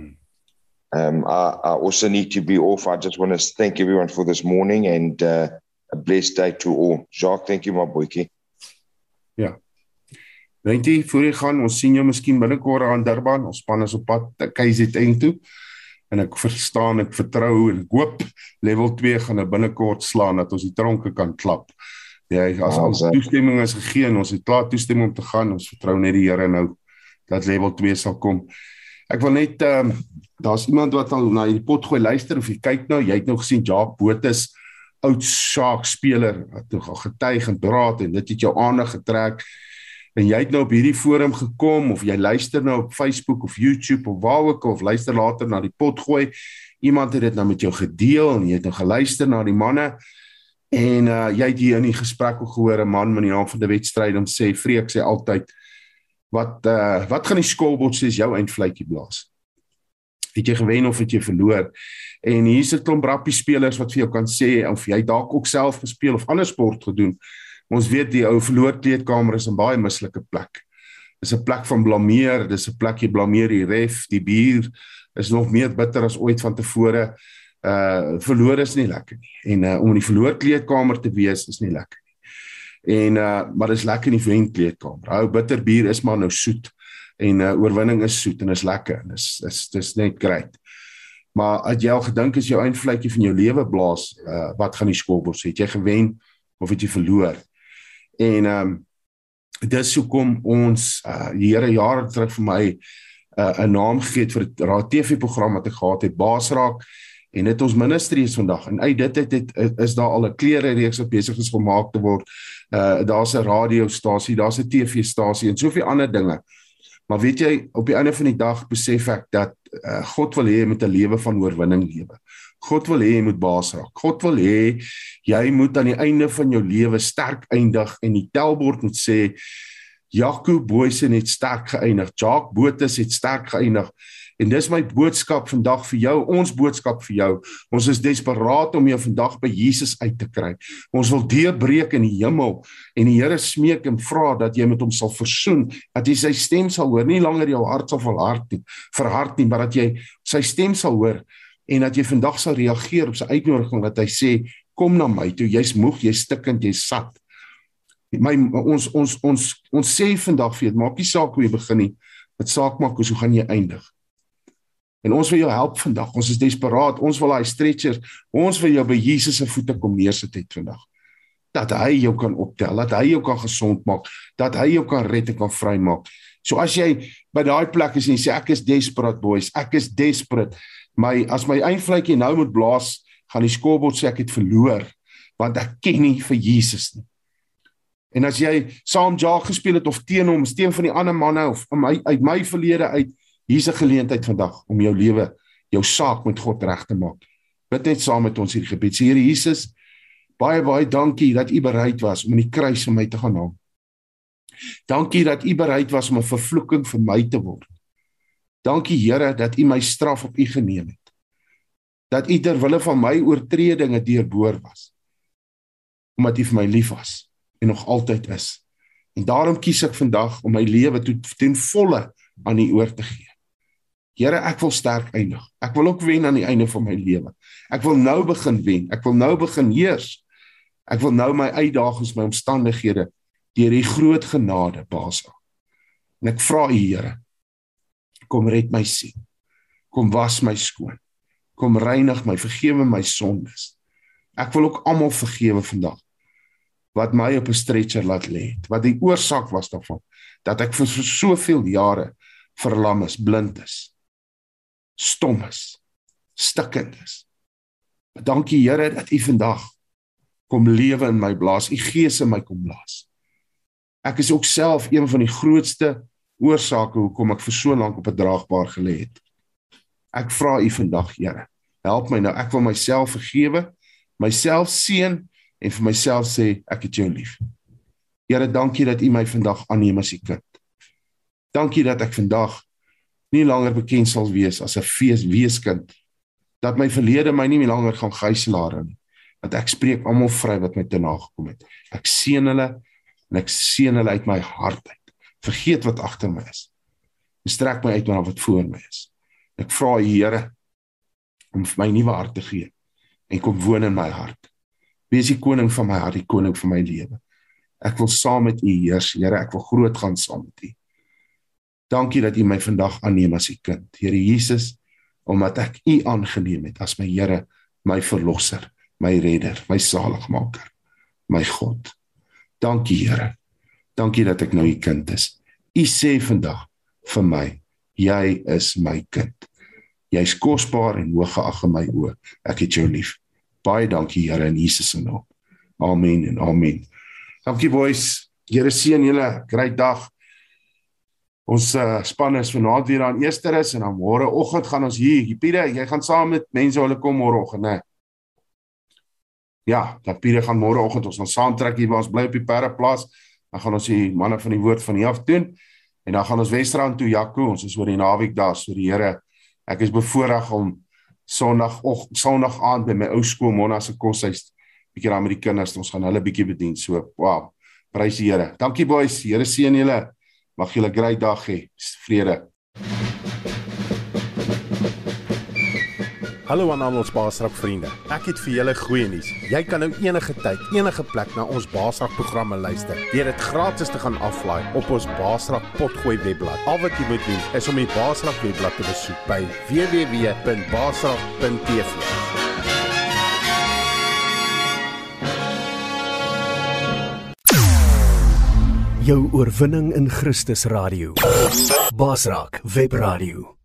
I also need to be off. I just want to thank everyone for this morning, and a blessed day to all. Jacques, thank you, my boykie. Ja. Rentie, voor jy gaan, ons sien jou miskien binnekort aan Durban. Ons span is op pad KZN toe. En ek verstaan, ek vertrou en ek hoop level 2 gaan nou binnekort slaan dat ons die tronke kan klap. Ja, as al toestemming is gegee en ons het klaar toestemming om te gaan, ons vertrou net die Here nou dat level 2 sal kom. Ek wil net, daar's iemand wat al na die pot gooi luister of jy kyk nou, jy het nou gesien Jacques Botes, oud Sharks speler, wat nog al getuig en praat en dit het jou aandag getrek. En jy het nou op hierdie forum gekom, of jy luister nou op Facebook of YouTube of waar ook, of luister later na die pot gooi, iemand het dit nou met jou gedeel, en jy het nou geluister na die manne, en jy het hier in die gesprek ook gehoor, 'n man met die naam van die wedstryd, om sê, Freek sê altyd, wat gaan die scoreboard sê as jou eindfluitjie blaas? Het jy gewen of het jy verloor? En hier is 'n klomp rappie spelers wat vir jou kan sê, of jy dalk ook self gespeel of ander sport gedoen. Ons weet die ou verloorkleedkamer is 'n baie mislike plek. Dis 'n plek van blameer, dis 'n plek jy blameer die ref, die bier is nog meer bitter as ooit van tevore. Verloor is nie lekker nie. En om in die verloorkleedkamer te wees is nie lekker nie. En maar dis lekker in die wenkleedkamer. Ou bitter bier is maar nou soet. En oorwinning is soet en is lekker. Dis net great. Maar het jy al gedink as jou eindvlekkie van jou lewe blaas, wat gaan die scoreboard sê? Het jy gewen of het jy verloor? En dis hoekom ons die Here jare terug vir my 'n naam gegee het vir 'n TV-program wat ek gehad het, Baasraak, en dit ons ministry is vandag. En uit dit is daar al 'n klerereeks wat besig is gemaak te word. Daar's 'n radiostasie, daar's 'n TV-stasie en soveel ander dinge. Maar weet jy, op die einde van die dag besef ek dat God wil hê jy moet 'n lewe van oorwinning lewe. God wil hê jy moet baas raak. God wil hê jy moet aan die einde van jou lewe sterk eindig en die telbord moet sê, Jaco Boysen het sterk geëindig, Jacques Botes het sterk geëindig. En dis my boodskap vandag vir jou, ons boodskap vir jou. Ons is desperaat om jou vandag by Jesus uit te kry. Ons wil deurbreek in die hemel en die Here smeek en vra dat jy met hom sal versoen, dat jy sy stem sal hoor, nie langer jou hart sal verhard nie, maar dat jy sy stem sal hoor en dat jy vandag sal reageer op sy uitnodiging wat hy sê, kom na my toe, jy's moeg, jy's stikkend, jy's sat. Ons sê vandag vir jou, maak nie saak hoe jy begin nie, wat saak maak is hoe gaan jy eindig. En ons wil jou help vandag, ons is desperaat, ons wil hy stretchers, ons wil jou by Jesus se voete kom neersit het vandag. Dat hy jou kan optel, dat hy jou kan gesond maak, dat hy jou kan red en kan vry maak. So as jy by daai plek is en jy sê, ek is desperate boys, ek is desperate, as my eindvlekkie nou moet blaas, gaan die scoreboard sê ek het verloor, want ek ken nie vir Jesus nie. En as jy saam Jacques gespeel het, of teen hom, teen van die ander manne, of uit my verlede uit, hier is 'n geleentheid vandag, om jou lewe, jou saak met God reg te maak. Bid net saam met ons hierdie gebed. Sê, Here Jesus, Baie, baie dankie dat U bereid was om in die kruis vir my te gaan hang. Dankie dat U bereid was om 'n vervloeking vir my te word. Dankie Here dat U my straf op U geneem het. Dat U ter wille van my oortredinge deurboor was. Omdat U vir my lief was en nog altyd is. En daarom kies ek vandag om my lewe ten volle aan U oor te gee. Here, ek wil sterk eindig. Ek wil ook wen aan die einde van my lewe. Ek wil nou begin wen. Ek wil nou begin heers. Ek wil nou my uitdagings, my omstandighede deur U groot genade baas. En ek vra U, Here, kom red my siel. Kom was my skoon. Kom reinig my, vergewe my sondes. Ek wil ook almal vergewe vandag wat my op 'n stretcher laat lê, wat die oorsaak was daarvan, dat ek vir soveel jare verlam is, blind is, stom is, stikkend is. Dankie Here dat U vandag kom lewe in my blaas, U Gees in my kom blaas. Ek is ook self een van die grootste oorsake hoekom ek vir so lank op 'n draagbaar gelê het. Ek vra U vandag, Here, help my nou, ek wil myself vergewe, myself seën en vir myself sê, ek het jou lief. Here, dankie dat U my vandag aanneem as U kind. Dankie dat ek vandag nie langer bekend sal wees as 'n weeskind, dat my verlede my nie meer langer gaan gijslaar nie, dat ek spreek almal vry wat my te nagekom het. Ek seën hulle en ek seën hulle uit my hart uit. Vergeet wat agter my is. En strek my uit na wat voor my is. Ek vra U, Here, om vir my nuwe hart te gee en kom woon in my hart. Wees die koning van my hart, die koning van my lewe. Ek wil saam met U heers, Here, ek wil groot gaan saam met U. Dankie dat U my vandag aanneem as U kind. Here Jesus, omdat ek U aangeneem het as my Here, my verlosser, my redder, my zaligmaker, my God. Dankie Here. Dankie dat ek nou U kind is. U sê vandag vir my, jy is my kind. Jy is kosbaar en hooggeag in my oë. Ek het jou lief. Baie dankie Here in Jesus se naam. Amen en amen. Dankie boys. Here seën julle. Great dag. Ons span is vanaand weer aan Eersteres en dan môre oggend gaan ons hier. Pieter, jy gaan saam met mense hulle kom môre oggend, né? Ja, dat Pieter gaan môre oggend ons gaan saamtrek hier waar ons bly op die Perreplaas. Dan gaan ons die manne van die woord van hier af doen. En dan gaan ons Wesrand toe, Jaco. Ons is oor die naweek daar, so die Here. Ek is bevoorreg om Sondag aand by my ou skool Monna se koshuis bietjie daar met die kinders. Ons gaan hulle bietjie bedien. So, wow. Prys die Here. Dankie boys. Here seën julle. Mag julle 'n great dag hê. Vrede. Hallo aan al ons Baasrak vriende. Ek het vir julle goeie nuus. Jy kan nou enige tyd, enige plek na ons Baasrak programme luister. Deur dit gratis te gaan aflaai op ons Baasrak potgooi webblad. Al wat jy moet doen is om die Baasrak webblad te besoek by www.baasrak.tv. Jou oorwinning in Christus Radio. Baasrak Webradio.